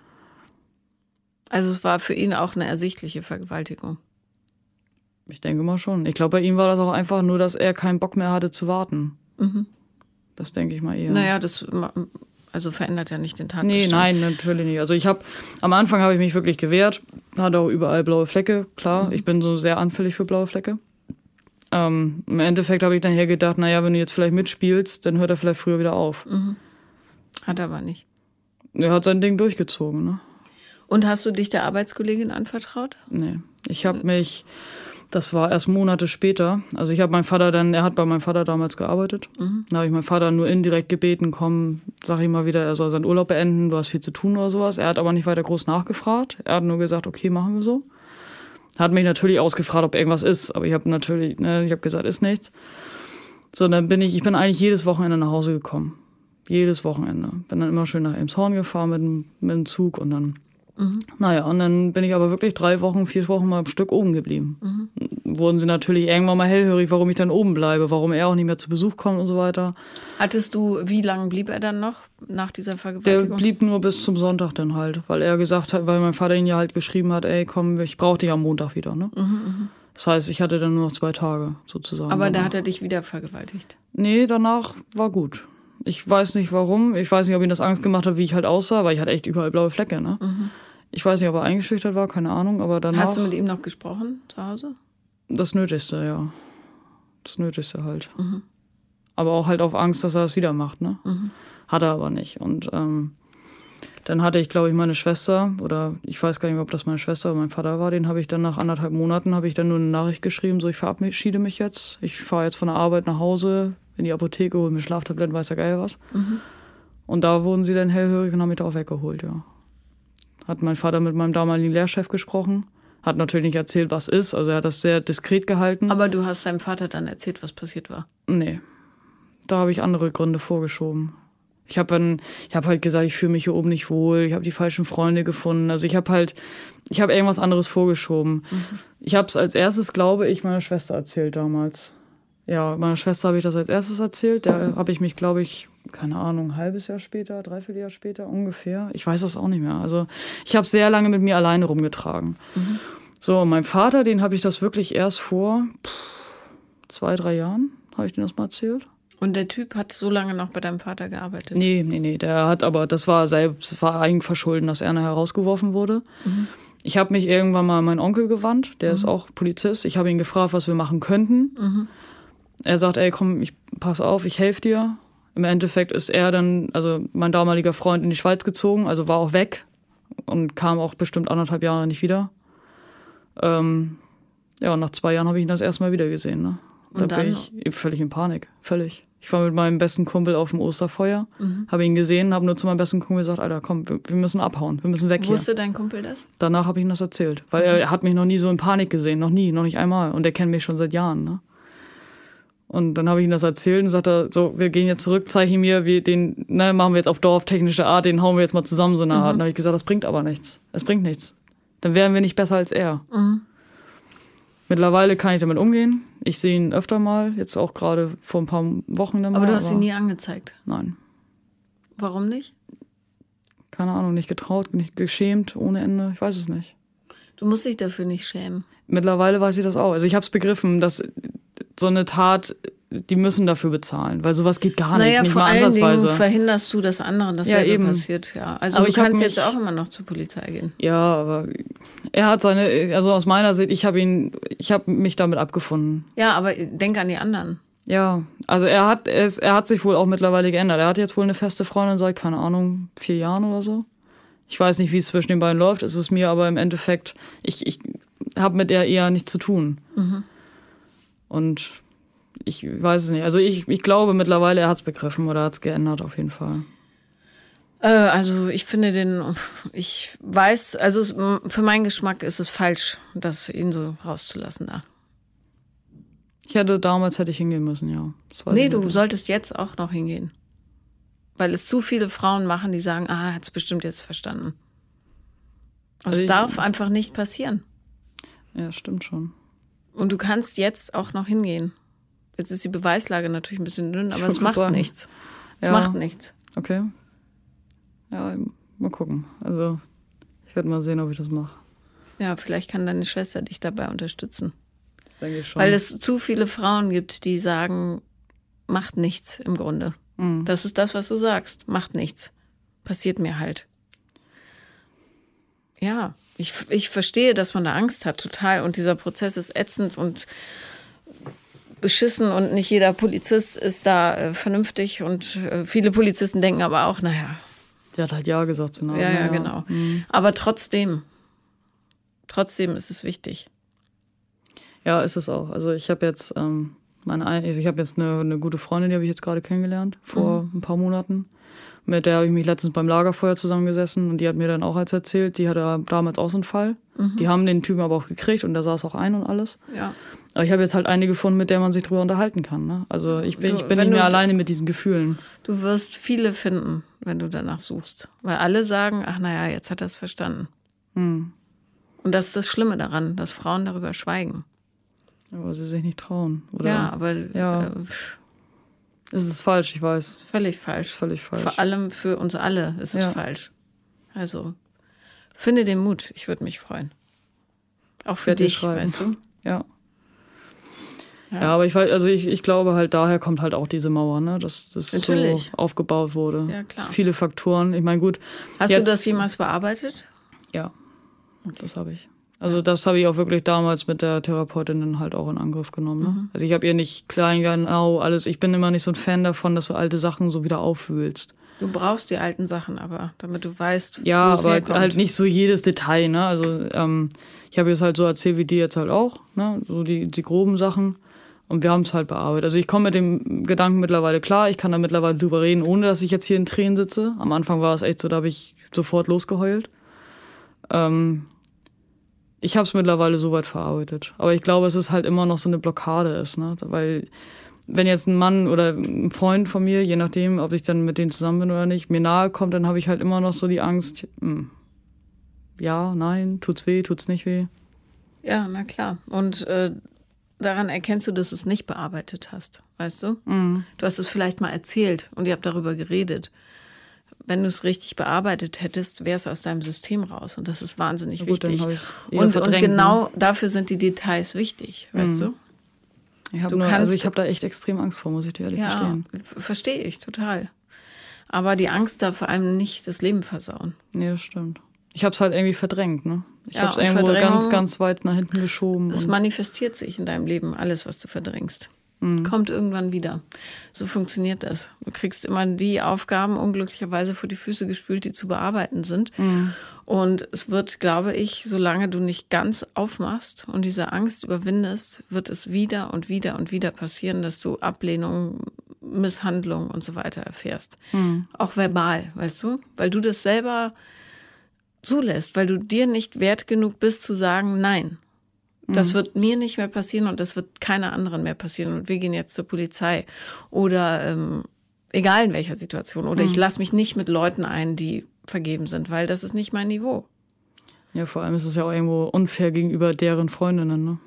Also es war für ihn auch eine ersichtliche Vergewaltigung. Ich denke mal schon. Ich glaube, bei ihm war das auch einfach nur, dass er keinen Bock mehr hatte zu warten. Mhm. Das denke ich mal eher. Naja, das ma- also verändert ja nicht den Tatbestand. Nee, nein, natürlich nicht. Also ich habe, am Anfang habe ich mich wirklich gewehrt, hatte auch überall blaue Flecke, klar. Mhm. Ich bin so sehr anfällig für blaue Flecke. Ähm, im Endeffekt habe ich dann hier gedacht, naja, wenn du jetzt vielleicht mitspielst, dann hört er vielleicht früher wieder auf. Mhm. Hat er aber nicht. Er hat sein Ding durchgezogen, ne? Und hast du dich der Arbeitskollegin anvertraut? Nee, ich habe mich, das war erst Monate später, also ich habe meinen Vater dann, er hat bei meinem Vater damals gearbeitet. Mhm. Da habe ich meinen Vater nur indirekt gebeten, komm, sag ihm mal wieder, er soll seinen Urlaub beenden, du hast viel zu tun oder sowas. Er hat aber nicht weiter groß nachgefragt. Er hat nur gesagt, okay, machen wir so. Hat mich natürlich ausgefragt, ob irgendwas ist, aber ich habe natürlich, ne, ich habe gesagt, ist nichts. So, dann bin ich, ich bin eigentlich jedes Wochenende nach Hause gekommen. Jedes Wochenende. Bin dann immer schön nach Elmshorn gefahren mit, dem- mit dem Zug und dann, Mhm. naja, und dann bin ich aber wirklich drei Wochen, vier Wochen mal am Stück oben geblieben. Mhm. Wurden sie natürlich irgendwann mal hellhörig, warum ich dann oben bleibe, warum er auch nicht mehr zu Besuch kommt und so weiter. Hattest du, wie lange blieb er dann noch nach dieser Der Vergewaltigung? blieb nur bis zum Sonntag dann halt, weil er gesagt hat, weil mein Vater ihn ja halt geschrieben hat, ey, komm, ich brauche dich am Montag wieder, ne? Mhm, mhm. Das heißt, ich hatte dann nur noch zwei Tage sozusagen. Aber da danach. hat er dich wieder vergewaltigt. Nee, danach war gut. Ich weiß nicht warum. Ich weiß nicht, ob ihm das Angst gemacht hat, wie ich halt aussah, weil ich hatte echt überall blaue Flecke, ne? Mhm. Ich weiß nicht, ob er eingeschüchtert war, keine Ahnung, aber danach Hast du mit ihm noch gesprochen zu Hause? das Nötigste, ja. Das Nötigste halt. Mhm. Aber auch halt auf Angst, dass er es wieder macht, ne? Mhm. Hat er aber nicht. Und ähm, dann hatte ich, glaube ich, meine Schwester, oder ich weiß gar nicht, ob das meine Schwester oder mein Vater war, den habe ich dann nach anderthalb Monaten, habe ich dann nur eine Nachricht geschrieben, so, ich verabschiede mich jetzt. Ich fahre jetzt von der Arbeit nach Hause, in die Apotheke, hole mir Schlaftabletten, weiß ja geil was. Mhm. Und da wurden sie dann hellhörig und haben mich da auch weggeholt, ja. Hat mein Vater mit meinem damaligen Lehrchef gesprochen, hat natürlich nicht erzählt, was ist, also er hat das sehr diskret gehalten. Aber du hast seinem Vater dann erzählt, was passiert war. Nee, da habe ich andere Gründe vorgeschoben. Ich habe ich hab halt gesagt, ich fühle mich hier oben nicht wohl, ich habe die falschen Freunde gefunden. Also ich habe halt, ich habe irgendwas anderes vorgeschoben. Mhm. Ich habe es als erstes, glaube ich, meiner Schwester erzählt damals. Ja, meiner Schwester habe ich das als erstes erzählt. Da habe ich mich, glaube ich, keine Ahnung, ein halbes Jahr später, dreiviertel Jahr später ungefähr. Ich weiß das auch nicht mehr. Also ich habe sehr lange mit mir alleine rumgetragen. Mhm. So, und mein Vater, den habe ich das wirklich erst vor pff, zwei, drei Jahren, habe ich den das mal erzählt. Und der Typ hat so lange noch bei deinem Vater gearbeitet? Nee, nee, nee. Der hat aber, das war selbst, das war Eigenverschulden, dass er nachher rausgeworfen wurde. Mhm. Ich habe mich irgendwann mal an meinen Onkel gewandt, der mhm. ist auch Polizist. Ich habe ihn gefragt, was wir machen könnten. Mhm. Er sagt, ey, komm, ich pass auf, ich helfe dir. Im Endeffekt ist er dann, also mein damaliger Freund, in die Schweiz gezogen, also war auch weg und kam auch bestimmt anderthalb Jahre nicht wieder. Ähm, ja, und nach zwei Jahren habe ich ihn das erste Mal wieder gesehen. Ne? Da und dann? bin ich völlig in Panik, völlig. Ich war mit meinem besten Kumpel auf dem Osterfeuer, mhm. habe ihn gesehen, habe nur zu meinem besten Kumpel gesagt, Alter, komm, wir, wir müssen abhauen, wir müssen weg hier. Wusste dein Kumpel das? Danach habe ich ihm das erzählt, weil mhm. er hat mich noch nie so in Panik gesehen, noch nie, noch nicht einmal. Und er kennt mich schon seit Jahren, ne? Und dann habe ich ihm das erzählt und sagte, so, wir gehen jetzt zurück, zeige ihm mir, wie den, ne, machen wir jetzt auf dorftechnische Art, den hauen wir jetzt mal zusammen so eine Art. Mhm. Dann habe ich gesagt, das bringt aber nichts. Es bringt nichts. Dann wären wir nicht besser als er. Mhm. Mittlerweile kann ich damit umgehen. Ich sehe ihn öfter mal, jetzt auch gerade vor ein paar Wochen. Dann aber mal, du hast aber ihn nie angezeigt? Nein. Warum nicht? keine Ahnung, nicht getraut, nicht geschämt, ohne Ende. Ich weiß es nicht. Du musst dich dafür nicht schämen. Mittlerweile weiß ich das auch. Also ich habe es begriffen, dass so eine Tat, die müssen dafür bezahlen, weil sowas geht gar naja, nicht, nicht vor mal allen ansatzweise. Dingen verhinderst du, dass anderen dasselbe ja, eben. passiert. Ja. Also aber du ich kannst mich, jetzt auch immer noch zur Polizei gehen. Ja, aber er hat seine, also aus meiner Sicht, ich habe ihn, ich habe mich damit abgefunden. Ja, aber denk an die anderen. Ja, also er hat es, er hat sich wohl auch mittlerweile geändert. Er hat jetzt wohl eine feste Freundin seit, keine Ahnung, vier Jahren oder so. Ich weiß nicht, wie es zwischen den beiden läuft. Es ist mir aber im Endeffekt, ich, ich habe mit ihr eher nichts zu tun. Mhm. Und ich weiß es nicht. Also ich, ich glaube mittlerweile, er hat es begriffen oder hat es geändert auf jeden Fall. Äh, also ich finde den, ich weiß, also für meinen Geschmack ist es falsch, das ihn so rauszulassen da. Ich hätte damals hätte ich hingehen müssen, ja. Das weiß nee, ich du nicht. solltest jetzt auch noch hingehen. Weil es zu viele Frauen machen, die sagen, ah, er hat es bestimmt jetzt verstanden. Also es ich, darf einfach nicht passieren. Ja, stimmt schon. Und du kannst jetzt auch noch hingehen. Jetzt ist die Beweislage natürlich ein bisschen dünn, aber Ich es macht sagen. nichts. Es Ja. macht nichts. Okay. Ja, mal gucken. Also ich werde mal sehen, ob ich das mache. Ja, vielleicht kann deine Schwester dich dabei unterstützen. Das denke ich schon. Weil es zu viele Frauen gibt, die sagen, macht nichts im Grunde. Mhm. Das ist das, was du sagst. Macht nichts. Passiert mir halt. Ja, ich, ich verstehe, dass man da Angst hat, total. Und dieser Prozess ist ätzend und beschissen und nicht jeder Polizist ist da äh, vernünftig. Und äh, viele Polizisten denken aber auch, naja. Sie hat halt ja gesagt zu Namen. Ja, ja, ja, genau. Mhm. Aber trotzdem, trotzdem ist es wichtig. Ja, ist es auch. Also ich habe jetzt ähm, meine, also ich habe jetzt eine, eine gute Freundin, die habe ich jetzt gerade kennengelernt vor mhm. ein paar Monaten. Mit der habe ich mich letztens beim Lagerfeuer zusammengesessen und die hat mir dann auch als erzählt, die hatte damals auch so einen Fall. Mhm. Die haben den Typen aber auch gekriegt und der saß auch ein und alles. Ja. Aber ich habe jetzt halt eine gefunden, mit der man sich drüber unterhalten kann. Ne? Also ich bin, Du, ich bin wenn nicht mehr du- alleine mit diesen Gefühlen. Du wirst viele finden, wenn du danach suchst. Weil alle sagen, ach naja, jetzt hat er es verstanden. Hm. Und das ist das Schlimme daran, dass Frauen darüber schweigen. Aber sie sich nicht trauen. Oder? Ja, aber Ja. äh, Es ist falsch, ich weiß. völlig falsch. Ist völlig falsch. Vor allem für uns alle ist es Ja. falsch. Also, finde den Mut. Ich würde mich freuen. Auch für Werd dir dich, schreiben. weißt du? Ja. Ja. Ja, aber ich weiß, also ich, ich glaube halt, daher kommt halt auch diese Mauer, ne? Dass das Natürlich. so aufgebaut wurde. Ja, klar. Viele Faktoren. Ich meine, gut. Hast jetzt, du das jemals bearbeitet? Ja, das habe ich. Also das habe ich auch wirklich damals mit der Therapeutin dann halt auch in Angriff genommen. Ne? Mhm. Also ich habe ihr nicht klein genau alles. Ich bin immer nicht so ein Fan davon, dass du alte Sachen so wieder aufwühlst. Du brauchst die alten Sachen aber, damit du weißt, Ja, wo es aber herkommt. halt nicht so jedes Detail, ne? Also ähm, ich habe es halt so erzählt wie die jetzt halt auch, ne? So die, die groben Sachen. Und wir haben es halt bearbeitet. Also ich komme mit dem Gedanken mittlerweile klar. Ich kann da mittlerweile drüber reden, ohne dass ich jetzt hier in Tränen sitze. Am Anfang war es echt so, da habe ich sofort losgeheult. Ähm, ich habe es mittlerweile soweit verarbeitet. Aber ich glaube, es ist halt immer noch so eine Blockade ist, ne? Weil wenn jetzt ein Mann oder ein Freund von mir, je nachdem, ob ich dann mit denen zusammen bin oder nicht, mir nahe kommt, dann habe ich halt immer noch so die Angst, hm, ja, nein, tut's weh, tut's nicht weh. Ja, na klar. Und äh, daran erkennst du, dass du es nicht bearbeitet hast, weißt du? Mhm. Du hast es vielleicht mal erzählt und ihr habt darüber geredet. Wenn du es richtig bearbeitet hättest, wäre es aus deinem System raus. Und das ist wahnsinnig Na gut, dann wichtig. hab ich's eher Und, und verdrängt, genau dafür sind die Details wichtig, weißt du? Ich habe Du nur, kannst- also ich habe da echt extrem Angst vor, muss ich dir ehrlich Ja, gestehen. f- verstehe ich total. Aber die Angst darf vor allem nicht das Leben versauen. Nee, das stimmt. Ich habe es halt irgendwie verdrängt, ne? Ich Ja, habe es und irgendwo Verdrängung- ganz, ganz weit nach hinten geschoben. Es und- manifestiert sich in deinem Leben, alles, was du verdrängst. Mhm. Kommt irgendwann wieder. So funktioniert das. Du kriegst immer die Aufgaben unglücklicherweise vor die Füße gespült, die zu bearbeiten sind. Mhm. Und es wird, glaube ich, solange du nicht ganz aufmachst und diese Angst überwindest, wird es wieder und wieder und wieder passieren, dass du Ablehnung, Misshandlung und so weiter erfährst. Mhm. Auch verbal, weißt du? Weil du das selber zulässt, weil du dir nicht wert genug bist zu sagen, nein. Das wird mir nicht mehr passieren und das wird keiner anderen mehr passieren. Und wir gehen jetzt zur Polizei. Oder ähm, egal in welcher Situation. Oder ich lasse mich nicht mit Leuten ein, die vergeben sind, weil das ist nicht mein Niveau. Ja, vor allem ist es ja auch irgendwo unfair gegenüber deren Freundinnen, ne?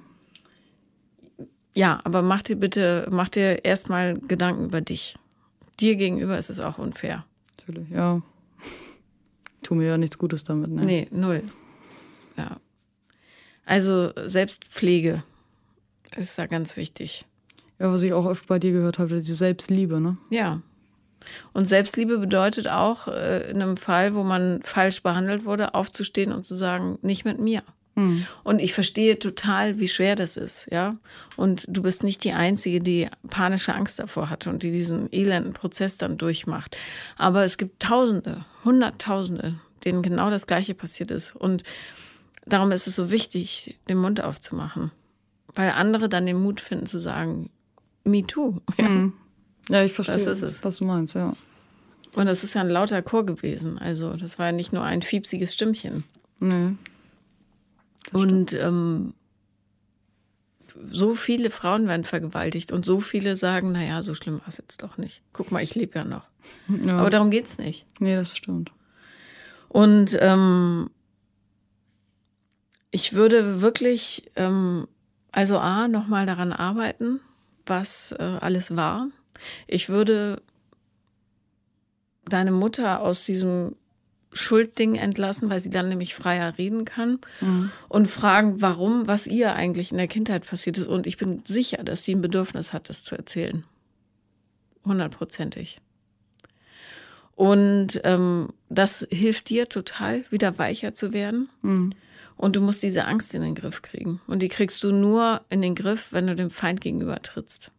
Ja, aber mach dir bitte, mach dir erstmal Gedanken über dich. Dir gegenüber ist es auch unfair. Natürlich, ja. Tu mir ja nichts Gutes damit, ne? Nee, null. Ja. Also Selbstpflege ist da ganz wichtig. Ja, was ich auch oft bei dir gehört habe, diese Selbstliebe, ne? Ja. Und Selbstliebe bedeutet auch, äh, in einem Fall, wo man falsch behandelt wurde, aufzustehen und zu sagen, nicht mit mir. Mhm. Und ich verstehe total, wie schwer das ist, ja. Und du bist nicht die Einzige, die panische Angst davor hatte und die diesen elenden Prozess dann durchmacht. Aber es gibt Tausende, Hunderttausende, denen genau das Gleiche passiert ist. Und darum ist es so wichtig, den Mund aufzumachen. Weil andere dann den Mut finden zu sagen, me too. Ja, mhm. Ja, ich verstehe, das ist es. Was du meinst, ja. Und das ist ja ein lauter Chor gewesen. Also das war ja nicht nur ein fiepsiges Stimmchen. Nee. Und ähm, so viele Frauen werden vergewaltigt und so viele sagen, naja, so schlimm war es jetzt doch nicht. Guck mal, ich lebe ja noch. Ja. Aber darum geht's nicht. Nee, das stimmt. Und ähm, ich würde wirklich, ähm, also A, nochmal daran arbeiten, was äh, alles war. Ich würde deine Mutter aus diesem Schuldding entlassen, weil sie dann nämlich freier reden kann mhm. und fragen, warum, was ihr eigentlich in der Kindheit passiert ist. Und ich bin sicher, dass sie ein Bedürfnis hat, das zu erzählen. Hundertprozentig. Und ähm, das hilft dir total, wieder weicher zu werden. Mhm. Und du musst diese Angst in den Griff kriegen. Und die kriegst du nur in den Griff, wenn du dem Feind gegenüber trittst.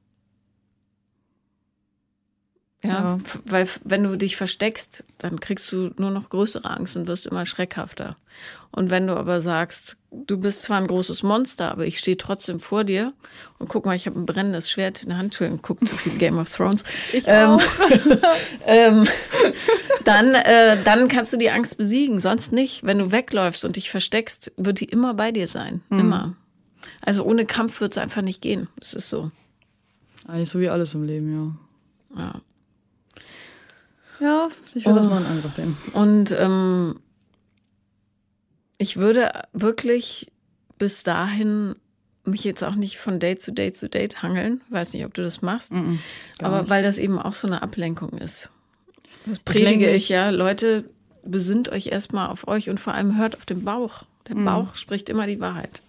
Ja, ja, weil wenn du dich versteckst, dann kriegst du nur noch größere Angst und wirst immer schreckhafter. Und wenn du aber sagst, du bist zwar ein großes Monster, aber ich stehe trotzdem vor dir und guck mal, ich habe ein brennendes Schwert in der Hand, Entschuldigung, guck zu viel Game of Thrones. Ich auch. ähm, dann, äh, dann kannst du die Angst besiegen, sonst nicht. Wenn du wegläufst und dich versteckst, wird die immer bei dir sein, mhm. immer. Also ohne Kampf wird es einfach nicht gehen, es ist so. Eigentlich so wie alles im Leben, ja. Ja. Ja, ich will oh. das mal in Angriff nehmen. Und ähm, ich würde wirklich bis dahin mich jetzt auch nicht von Date zu Date zu Date hangeln. Weiß nicht, ob du das machst. Mm-mm, aber nicht. Weil das eben auch so eine Ablenkung ist. Das predige ich, ich ja. Leute, besinnt euch erstmal auf euch und vor allem hört auf den Bauch. Der mm. Bauch spricht immer die Wahrheit.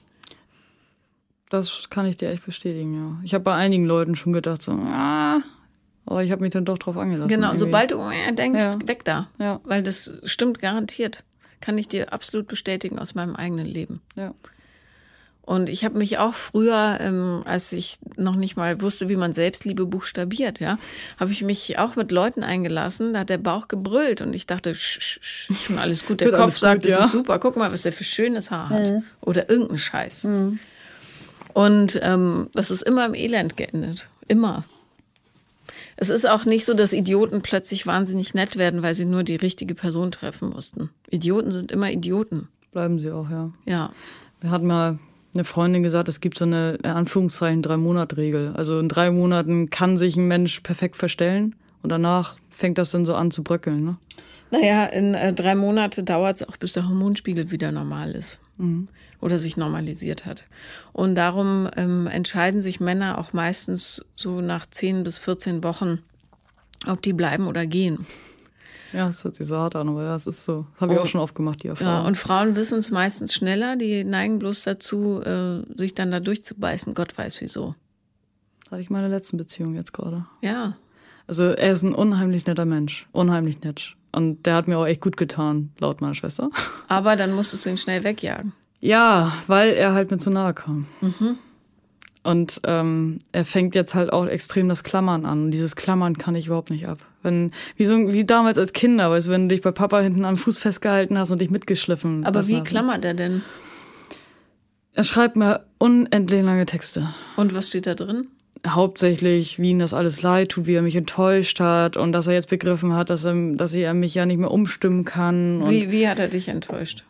Das kann ich dir echt bestätigen, ja. Ich habe bei einigen Leuten schon gedacht, so, ah, aber ich habe mich dann doch drauf angelassen. Genau, irgendwie. Sobald du denkst, ja. weg da. Ja. Weil das stimmt garantiert. Kann ich dir absolut bestätigen aus meinem eigenen Leben. Ja. Und ich habe mich auch früher, ähm, als ich noch nicht mal wusste, wie man Selbstliebe buchstabiert, ja, habe ich mich auch mit Leuten eingelassen, da hat der Bauch gebrüllt und ich dachte, sch, sch, sch, ist schon alles gut. Der Kopf alles sagt, gut, das ja. ist super, guck mal, was der für schönes Haar hat. Mhm. Oder irgendein Scheiß. Mhm. Und ähm, das ist immer im Elend geendet. Immer. Es ist auch nicht so, dass Idioten plötzlich wahnsinnig nett werden, weil sie nur die richtige Person treffen mussten. Idioten sind immer Idioten. Bleiben sie auch, ja. Ja. Wir hatten mal eine Freundin gesagt, es gibt so eine, in Anführungszeichen, Drei-Monat-Regel. Also in drei Monaten kann sich ein Mensch perfekt verstellen und danach fängt das dann so an zu bröckeln, ne? Naja, in äh, drei Monate dauert es auch, bis der Hormonspiegel wieder normal ist. Mhm. Oder sich normalisiert hat. Und darum ähm, entscheiden sich Männer auch meistens so nach zehn bis vierzehn Wochen, ob die bleiben oder gehen. Ja, das hört sich so hart an, aber ja, es ist so. Das habe ich oh. auch schon oft gemacht, die Erfahrung. Ja, und Frauen wissen es meistens schneller, die neigen bloß dazu, äh, sich dann da durchzubeißen. Gott weiß wieso. Das hatte ich meine letzten Beziehung jetzt gerade. Ja. Also er ist ein unheimlich netter Mensch. Unheimlich nett. Und der hat mir auch echt gut getan, laut meiner Schwester. Aber dann musstest du ihn schnell wegjagen. Ja, weil er halt mir zu nahe kam. Mhm. Und ähm, er fängt jetzt halt auch extrem das Klammern an. Und dieses Klammern kann ich überhaupt nicht ab. Wenn, wie, so, wie damals als Kinder, weißt du, wenn du dich bei Papa hinten am Fuß festgehalten hast und dich mitgeschliffen. Aber wie klammert er denn? Er schreibt mir unendlich lange Texte. Und was steht da drin? Hauptsächlich, wie ihm das alles leid tut, wie er mich enttäuscht hat und dass er jetzt begriffen hat, dass er, dass er mich ja nicht mehr umstimmen kann. Und wie, wie hat er dich enttäuscht?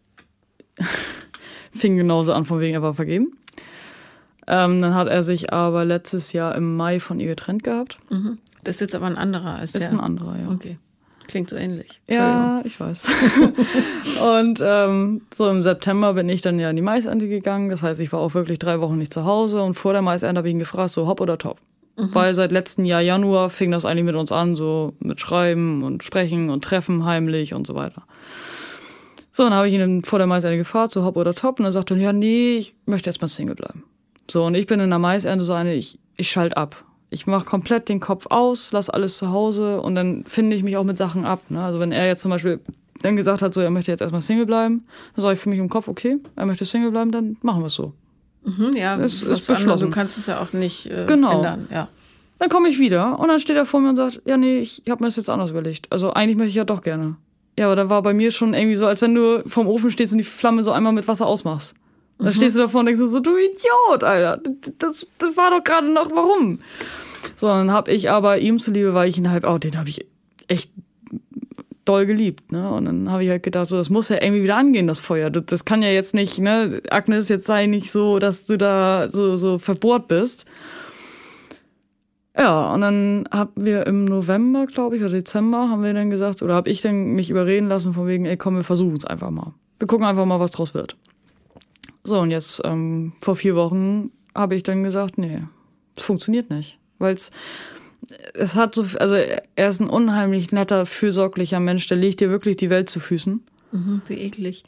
Fing genauso an, von wegen er war vergeben. Ähm, dann hat er sich aber letztes Jahr im Mai von ihr getrennt gehabt. Mhm. Das ist jetzt aber ein anderer als der. Ist ein anderer, ja. Okay. Klingt so ähnlich. Ja, ich weiß. Und ähm, so im September bin ich dann ja in die Maisernte gegangen. Das heißt, ich war auch wirklich drei Wochen nicht zu Hause. Und vor der Maisernte habe ich ihn gefragt, so hopp oder top. Mhm. Weil seit letztem Jahr Januar fing das eigentlich mit uns an, so mit Schreiben und Sprechen und Treffen heimlich und so weiter. So, dann habe ich ihn vor der Maisernte gefragt, so hopp oder top. Und er sagte, ja, nee, ich möchte jetzt mal Single bleiben. So, und ich bin in der Maisernte so eine, ich, ich schalte ab. Ich mache komplett den Kopf aus, lasse alles zu Hause und dann finde ich mich auch mit Sachen ab. Ne? Also wenn er jetzt zum Beispiel dann gesagt hat, so, er möchte jetzt erstmal Single bleiben, dann sage ich für mich im Kopf, okay, er möchte Single bleiben, dann machen wir es so. Mhm, ja, das ist beschlossen. Andere, du kannst es ja auch nicht äh, genau. ändern. Ja. Dann komme ich wieder und dann steht er vor mir und sagt, ja, nee, ich habe mir das jetzt anders überlegt. Also eigentlich möchte ich ja doch gerne. Ja, aber da war bei mir schon irgendwie so, als wenn du vorm Ofen stehst und die Flamme so einmal mit Wasser ausmachst. Da mhm. stehst du davor und denkst so, du Idiot, Alter. Das, das war doch gerade noch, warum? So, dann habe ich aber ihm zuliebe, weil ich ihn halt, oh, den habe ich echt doll geliebt, ne? Und dann habe ich halt gedacht, so, das muss ja irgendwie wieder angehen, das Feuer. Das, das kann ja jetzt nicht, ne, Agnes, jetzt sei nicht so, dass du da so, so verbohrt bist. Ja, und dann haben wir im November, glaube ich, oder Dezember, haben wir dann gesagt, oder habe ich dann mich überreden lassen von wegen, ey, komm, wir versuchen es einfach mal. Wir gucken einfach mal, was draus wird. So, und jetzt ähm, vor vier Wochen habe ich dann gesagt, nee, es funktioniert nicht. Weil es, es hat so, also er ist ein unheimlich netter, fürsorglicher Mensch, der legt dir wirklich die Welt zu Füßen. Mhm, wie eklig.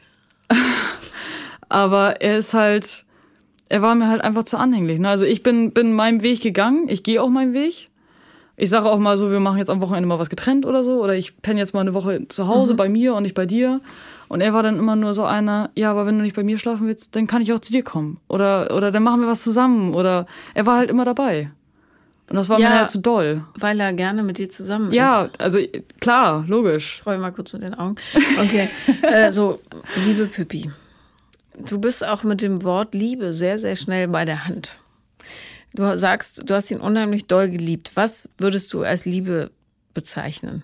Aber er ist halt, er war mir halt einfach zu anhänglich. Ne? Also ich bin, bin meinem Weg gegangen, ich gehe auch meinen Weg. Ich sage auch mal so, wir machen jetzt am Wochenende mal was getrennt oder so. Oder ich penne jetzt mal eine Woche zu Hause mhm. bei mir und nicht bei dir. Und er war dann immer nur so einer, ja, aber wenn du nicht bei mir schlafen willst, dann kann ich auch zu dir kommen. Oder, oder dann machen wir was zusammen. Oder er war halt immer dabei. Und das war ja, mir halt zu doll. Weil er gerne mit dir zusammen ist. Ja, also klar, logisch. Ich roll mal kurz mit den Augen. Okay, äh, so, liebe Pippi, du bist auch mit dem Wort Liebe sehr, sehr schnell bei der Hand. Du sagst, du hast ihn unheimlich doll geliebt. Was würdest du als Liebe bezeichnen?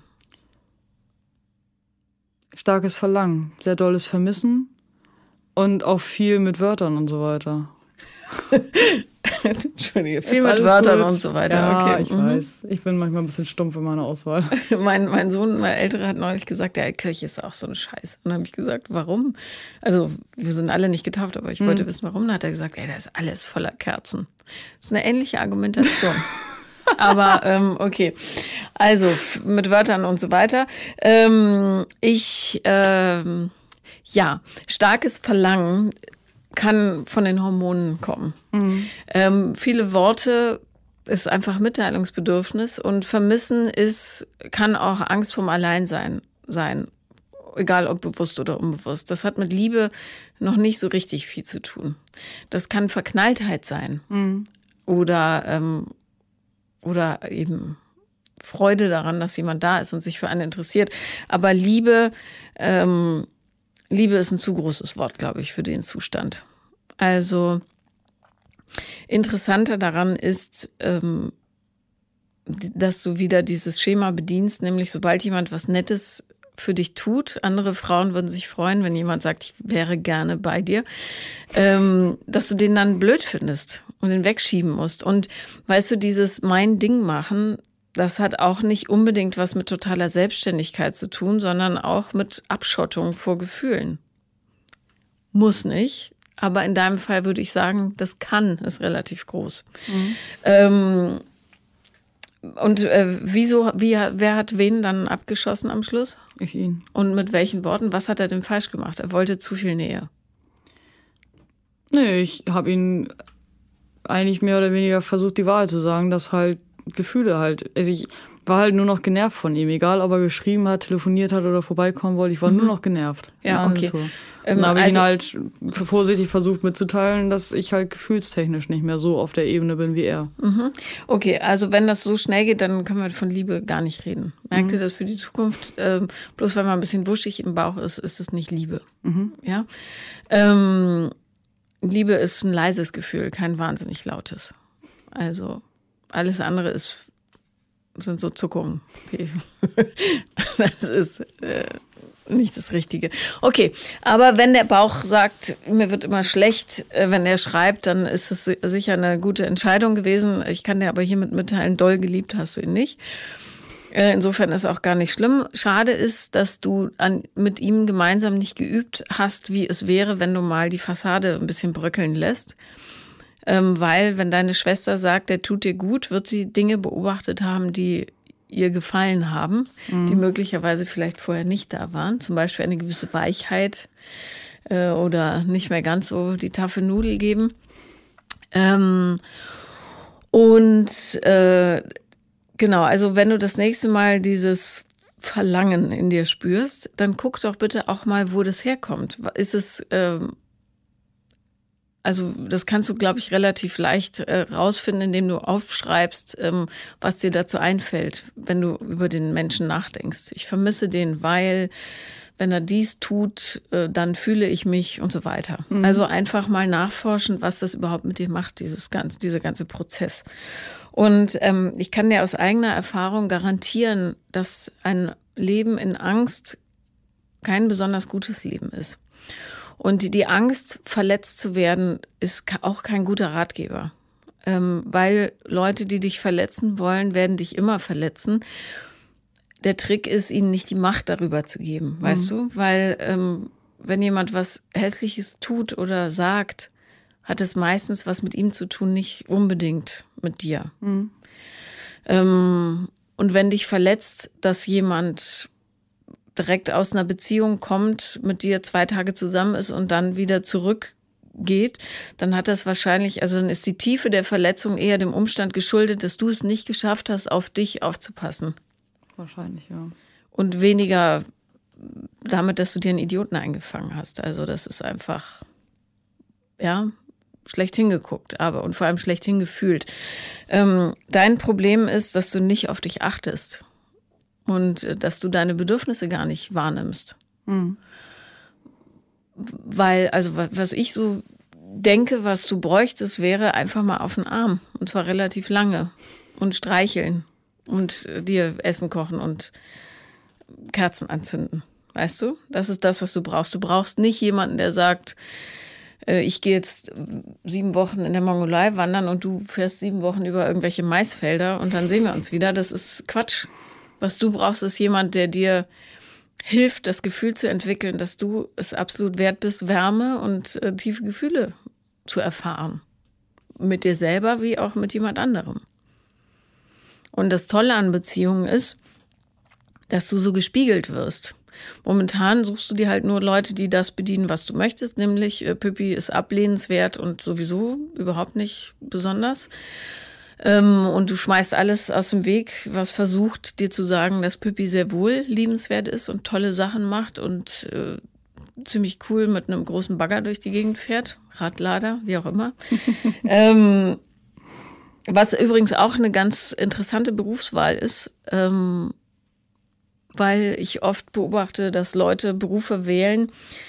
Starkes Verlangen, sehr dolles Vermissen und auch viel mit Wörtern und so weiter. Entschuldige, viel mit Wörtern gut. Und so weiter. Ja, okay. ich mhm. weiß. Ich bin manchmal ein bisschen stumpf in meiner Auswahl. mein, mein Sohn, mein Älterer, hat neulich gesagt, ja, Kirche ist auch so eine Scheiße. Und dann habe ich gesagt, warum? Also, wir sind alle nicht getauft, aber ich mhm. wollte wissen, warum. Dann hat er gesagt, ey, da ist alles voller Kerzen. Das ist eine ähnliche Argumentation. Aber ähm, okay, also f- mit Wörtern und so weiter. Ähm, ich, ähm, ja, starkes Verlangen kann von den Hormonen kommen. Mhm. Ähm, viele Worte ist einfach Mitteilungsbedürfnis und Vermissen ist, kann auch Angst vorm Alleinsein sein. Egal ob bewusst oder unbewusst. Das hat mit Liebe noch nicht so richtig viel zu tun. Das kann Verknalltheit sein. Mhm. Oder, ähm, oder eben Freude daran, dass jemand da ist und sich für einen interessiert. Aber Liebe, ähm, Liebe ist ein zu großes Wort, glaube ich, für den Zustand. Also interessanter daran ist, ähm, dass du wieder dieses Schema bedienst, nämlich sobald jemand was Nettes für dich tut, andere Frauen würden sich freuen, wenn jemand sagt, ich wäre gerne bei dir, ähm, dass du den dann blöd findest und den wegschieben musst. Und weißt du, dieses mein Ding machen, das hat auch nicht unbedingt was mit totaler Selbstständigkeit zu tun, sondern auch mit Abschottung vor Gefühlen. Muss nicht, aber in deinem Fall würde ich sagen, das kann, ist relativ groß. Mhm. Ähm, und äh, wieso, wie, wer hat wen dann abgeschossen am Schluss? Ich ihn. Und mit welchen Worten? Was hat er denn falsch gemacht? Er wollte zu viel Nähe. Nee, ich habe ihn eigentlich mehr oder weniger versucht, die Wahrheit zu sagen, dass halt Gefühle halt, also ich war halt nur noch genervt von ihm, egal ob er geschrieben hat, telefoniert hat oder vorbeikommen wollte, ich war mhm. nur noch genervt. Ja, okay. Ähm, dann habe ich also, ihn halt vorsichtig versucht mitzuteilen, dass ich halt gefühlstechnisch nicht mehr so auf der Ebene bin wie er. Mhm. Okay, also wenn das so schnell geht, dann können wir von Liebe gar nicht reden. Merkt mhm. ihr das für die Zukunft? Ähm, bloß weil man ein bisschen wuschig im Bauch ist, ist es nicht Liebe. Mhm. Ja. Ähm, Liebe ist ein leises Gefühl, kein wahnsinnig lautes. Also alles andere ist, sind so Zuckungen. Das ist äh, nicht das Richtige. Okay, aber wenn der Bauch sagt, mir wird immer schlecht, äh, wenn er schreibt, dann ist es sicher eine gute Entscheidung gewesen. Ich kann dir aber hiermit mitteilen, doll geliebt hast du ihn nicht. Äh, insofern ist auch gar nicht schlimm. Schade ist, dass du an, mit ihm gemeinsam nicht geübt hast, wie es wäre, wenn du mal die Fassade ein bisschen bröckeln lässt. Ähm, weil, wenn deine Schwester sagt, der tut dir gut, wird sie Dinge beobachtet haben, die ihr gefallen haben, mhm. die möglicherweise vielleicht vorher nicht da waren. Zum Beispiel eine gewisse Weichheit äh, oder nicht mehr ganz so die taffe Nudel geben. Ähm, und äh, genau, also wenn du das nächste Mal dieses Verlangen in dir spürst, dann guck doch bitte auch mal, wo das herkommt. Ist es, ähm, also das kannst du, glaube ich, relativ leicht äh, rausfinden, indem du aufschreibst, ähm, was dir dazu einfällt, wenn du über den Menschen nachdenkst. Ich vermisse den, weil, wenn er dies tut, äh, dann fühle ich mich und so weiter. Mhm. Also einfach mal nachforschen, was das überhaupt mit dir macht, dieses ganze, dieser ganze Prozess. Und ähm, ich kann dir aus eigener Erfahrung garantieren, dass ein Leben in Angst kein besonders gutes Leben ist. Und die, die Angst, verletzt zu werden, ist auch kein guter Ratgeber. Ähm, weil Leute, die dich verletzen wollen, werden dich immer verletzen. Der Trick ist, ihnen nicht die Macht darüber zu geben, mhm. weißt du? Weil ähm, wenn jemand was Hässliches tut oder sagt, hat es meistens was mit ihm zu tun, nicht unbedingt mit dir. Mhm. Ähm, und wenn dich verletzt, dass jemand direkt aus einer Beziehung kommt, mit dir zwei Tage zusammen ist und dann wieder zurückgeht, dann hat das wahrscheinlich, also dann ist die Tiefe der Verletzung eher dem Umstand geschuldet, dass du es nicht geschafft hast, auf dich aufzupassen. Wahrscheinlich, ja. Und weniger damit, dass du dir einen Idioten eingefangen hast. Also das ist einfach, ja, schlecht hingeguckt, aber und vor allem schlecht hingefühlt. Ähm, dein Problem ist, dass du nicht auf dich achtest und äh, dass du deine Bedürfnisse gar nicht wahrnimmst. Mhm. Weil, also was ich so denke, was du bräuchtest, wäre einfach mal auf den Arm. Und zwar relativ lange. Und streicheln. Und äh, dir Essen kochen und Kerzen anzünden. Weißt du? Das ist das, was du brauchst. Du brauchst nicht jemanden, der sagt, ich gehe jetzt sieben Wochen in der Mongolei wandern und du fährst sieben Wochen über irgendwelche Maisfelder und dann sehen wir uns wieder. Das ist Quatsch. Was du brauchst, ist jemand, der dir hilft, das Gefühl zu entwickeln, dass du es absolut wert bist, Wärme und äh, tiefe Gefühle zu erfahren. Mit dir selber wie auch mit jemand anderem. Und das Tolle an Beziehungen ist, dass du so gespiegelt wirst. Momentan suchst du dir halt nur Leute, die das bedienen, was du möchtest, nämlich äh, Püppi ist ablehnenswert und sowieso überhaupt nicht besonders. Ähm, und du schmeißt alles aus dem Weg, was versucht, dir zu sagen, dass Püppi sehr wohl liebenswert ist und tolle Sachen macht und äh, ziemlich cool mit einem großen Bagger durch die Gegend fährt. Radlader, wie auch immer. ähm, was übrigens auch eine ganz interessante Berufswahl ist, ähm, weil ich oft beobachte, dass Leute Berufe wählen,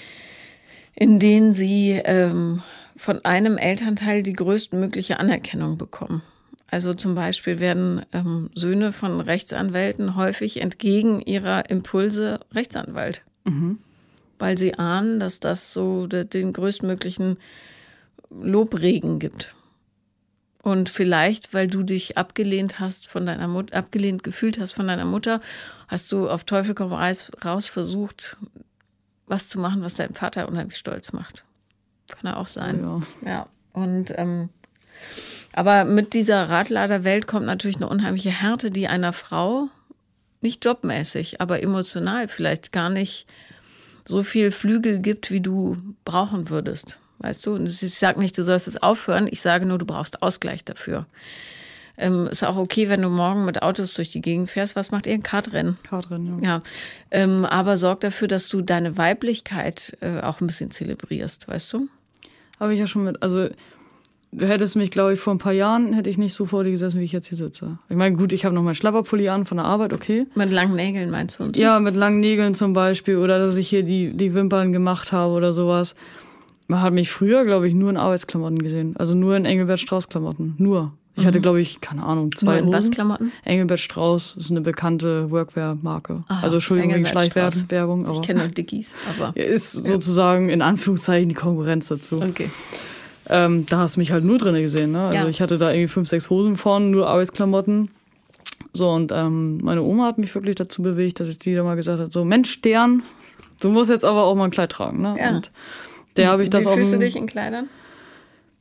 in denen sie ähm, von einem Elternteil die größtmögliche Anerkennung bekommen. Also zum Beispiel werden ähm, Söhne von Rechtsanwälten häufig entgegen ihrer Impulse Rechtsanwalt, mhm. weil sie ahnen, dass das so de, den größtmöglichen Lobregen gibt. Und vielleicht, weil du dich abgelehnt hast von deiner Mutter, abgelehnt gefühlt hast von deiner Mutter, hast du auf Teufel komm raus versucht, was zu machen, was dein Vater unheimlich stolz macht. Kann er auch sein. Ja. ja. Und ähm, aber mit dieser Radladerwelt kommt natürlich eine unheimliche Härte, die einer Frau nicht jobmäßig, aber emotional vielleicht gar nicht so viel Flügel gibt, wie du brauchen würdest. Weißt du, und ich sage nicht, du sollst es aufhören, ich sage nur, du brauchst Ausgleich dafür. Ähm, ist auch okay, wenn du morgen mit Autos durch die Gegend fährst. Was macht ihr? Ein Kartrennen? Kartrennen, ja. ja. Ähm, aber sorg dafür, dass du deine Weiblichkeit äh, auch ein bisschen zelebrierst, weißt du? Habe ich ja schon mit, also du hättest mich, glaube ich, vor ein paar Jahren, hätte ich nicht so vor dir gesessen, wie ich jetzt hier sitze. Ich meine, gut, ich habe noch meinen Schlapperpulli an von der Arbeit, okay. Mit langen Nägeln meinst du? Und so? Ja, mit langen Nägeln zum Beispiel oder dass ich hier die, die Wimpern gemacht habe oder sowas. Man hat mich früher, glaube ich, nur in Arbeitsklamotten gesehen. Also nur in Engelbert Strauß-Klamotten. Nur. Ich mhm. hatte, glaube ich, keine Ahnung, zwei Nur in was Klamotten? Engelbert Strauß ist eine bekannte Workwear-Marke. Aha, also Entschuldigung wegen Schleichwerbung. Ich kenne nur Dickies, aber... Ist sozusagen in Anführungszeichen die Konkurrenz dazu. Okay. Ähm, da hast du mich halt nur drin gesehen. Ne? Also ja. ich hatte da irgendwie fünf, sechs Hosen vorne, nur Arbeitsklamotten. So, und ähm, meine Oma hat mich wirklich dazu bewegt, dass ich die da mal gesagt habe, so, Mensch, Stern, du musst jetzt aber auch mal ein Kleid tragen. Ne? Ja. Und der habe ich das Wie auch. Wie fühlst du dich in Kleidern?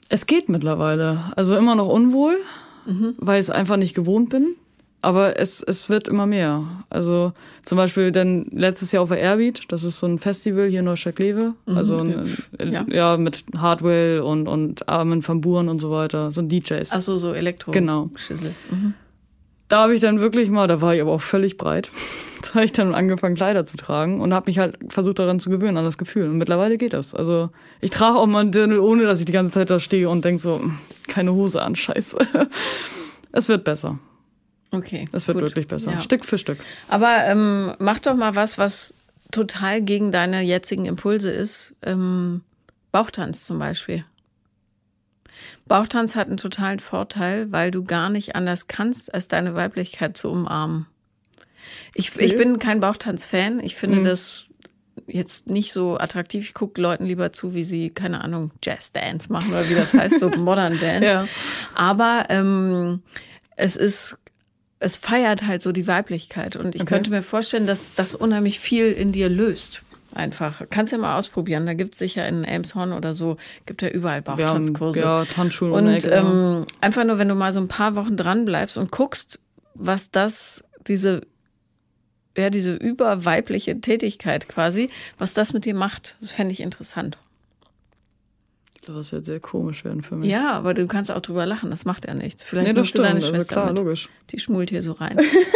Es geht mittlerweile. Also immer noch unwohl, mhm. weil ich es einfach nicht gewohnt bin. Aber es, es wird immer mehr. Also zum Beispiel dann letztes Jahr auf der Airbeat, das ist so ein Festival hier in Neustadt-Kleve. Mhm. Also ein, ja. ja, mit Hardwell und, und Armin van Buuren und so weiter, so ein D Js. Ach so, so Elektro. Genau. Schissel. Mhm. Da habe ich dann wirklich mal, da war ich aber auch völlig breit, da habe ich dann angefangen Kleider zu tragen und habe mich halt versucht daran zu gewöhnen, an das Gefühl. Und mittlerweile geht das. Also ich trage auch mal einen Dirndl, ohne dass ich die ganze Zeit da stehe und denke so, keine Hose an, scheiße. Es wird besser. Okay. Es wird gut. wirklich besser, ja. Stück für Stück. Aber ähm, mach doch mal was, was total gegen deine jetzigen Impulse ist. Ähm, Bauchtanz zum Beispiel. Bauchtanz hat einen totalen Vorteil, weil du gar nicht anders kannst, als deine Weiblichkeit zu umarmen. Ich, okay. ich bin kein Bauchtanz-Fan. Ich finde mhm. das jetzt nicht so attraktiv. Ich gucke Leuten lieber zu, wie sie, keine Ahnung, Jazz-Dance machen oder wie das heißt, so Modern Dance. Ja. Aber ähm, es ist Es feiert halt so die Weiblichkeit. Und ich okay. könnte mir vorstellen, dass das unheimlich viel in dir löst. Einfach. Kannst ja mal ausprobieren. Da gibt es sicher in Elmshorn oder so, gibt ja überall Bauchtanzkurse. Ja, ja, Tanzschulen. Und Ecke, ähm, einfach nur, wenn du mal so ein paar Wochen dran bleibst und guckst, was das, diese, ja, diese überweibliche Tätigkeit quasi, was das mit dir macht. Das fände ich interessant. Ich glaube, das wird sehr komisch werden für mich. Ja, aber du kannst auch drüber lachen, das macht ja nichts. Vielleicht nee, das nimmst du deine stimmt. Schwester also klar, mit. Logisch. Die schmult hier so rein.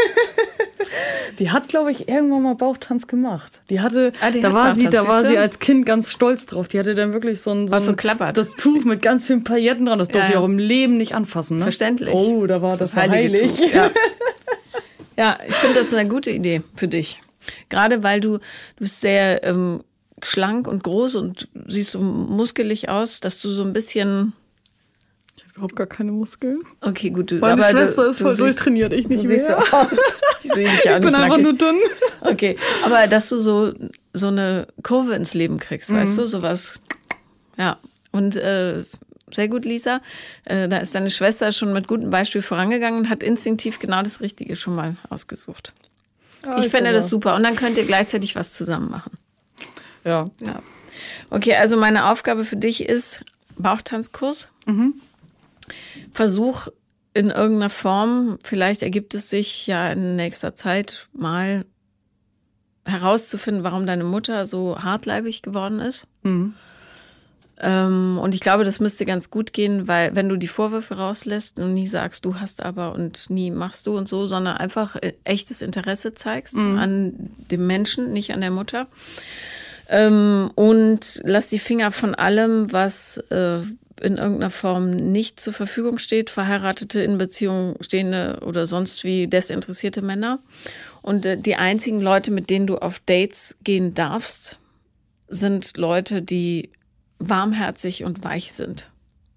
Die hat, glaube ich, irgendwann mal Bauchtanz gemacht. Die hatte, ah, die da hat war sie, da war siehste? sie als Kind ganz stolz drauf. Die hatte dann wirklich so ein, so Was so ein klappert. das Tuch mit ganz vielen Pailletten dran. Das durfte ja. ich auch im Leben nicht anfassen. Ne? Verständlich. Oh, da war das, das heilige heilig. Tuch. Ja. ja, ich finde, das ist eine gute Idee für dich. Gerade weil du, du bist sehr ähm, schlank und groß und siehst so muskelig aus, dass du so ein bisschen... Ich habe überhaupt gar keine Muskeln. Okay, gut. Du, Meine aber Schwester du, ist voll siehst, durchtrainiert, ich nicht du mehr. Siehst so aus. Ich sehe dich ja auch ich nicht bin einfach nackig. nur dünn. Okay, aber dass du so, so eine Kurve ins Leben kriegst, mhm. weißt du, sowas. Ja, und äh, sehr gut, Lisa. Äh, da ist deine Schwester schon mit gutem Beispiel vorangegangen und hat instinktiv genau das Richtige schon mal ausgesucht. Oh, ich, ich fände das super. Und dann könnt ihr gleichzeitig was zusammen machen. Ja. ja. Okay, also meine Aufgabe für dich ist Bauchtanzkurs. Mhm. Versuch in irgendeiner Form, vielleicht ergibt es sich ja in nächster Zeit mal herauszufinden, warum deine Mutter so hartleibig geworden ist. Mhm. Ähm, und ich glaube, das müsste ganz gut gehen, weil wenn du die Vorwürfe rauslässt und nie sagst, du hast aber und nie machst du und so, sondern einfach echtes Interesse zeigst mhm. an dem Menschen, nicht an der Mutter. Ähm, und lass die Finger von allem, was äh, in irgendeiner Form nicht zur Verfügung steht, verheiratete, in Beziehung stehende oder sonst wie desinteressierte Männer. Und äh, die einzigen Leute, mit denen du auf Dates gehen darfst, sind Leute, die warmherzig und weich sind.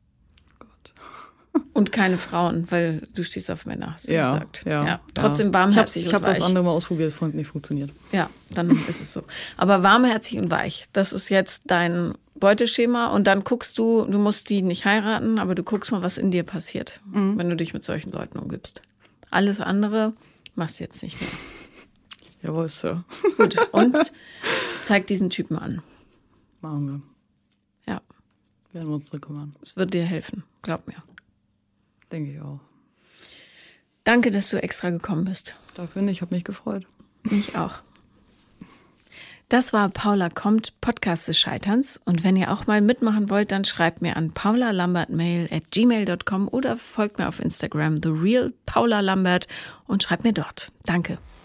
Gott. Und keine Frauen, weil du stehst auf Männer, hast du ja, gesagt. Ja, ja. Trotzdem warmherzig ich hab, und weich. Ich habe das andere mal ausprobiert, es hat nicht funktioniert. Ja, dann ist es so. Aber warmherzig und weich, das ist jetzt dein Beuteschema und dann guckst du, du musst die nicht heiraten, aber du guckst mal, was in dir passiert, mhm. wenn du dich mit solchen Leuten umgibst. Alles andere machst du jetzt nicht mehr. Jawohl, Sir. Gut, und zeig diesen Typen an. Machen wir. Ja. Werden wir uns drum kümmern. Es wird dir helfen, glaub mir. Denke ich auch. Danke, dass du extra gekommen bist. Dafür nicht, ich habe mich gefreut. Mich auch. Das war Paula kommt, Podcast des Scheiterns. Und wenn ihr auch mal mitmachen wollt, dann schreibt mir an paulalambertmail at gmail dot com oder folgt mir auf Instagram, The Real Paula Lambert, und schreibt mir dort. Danke.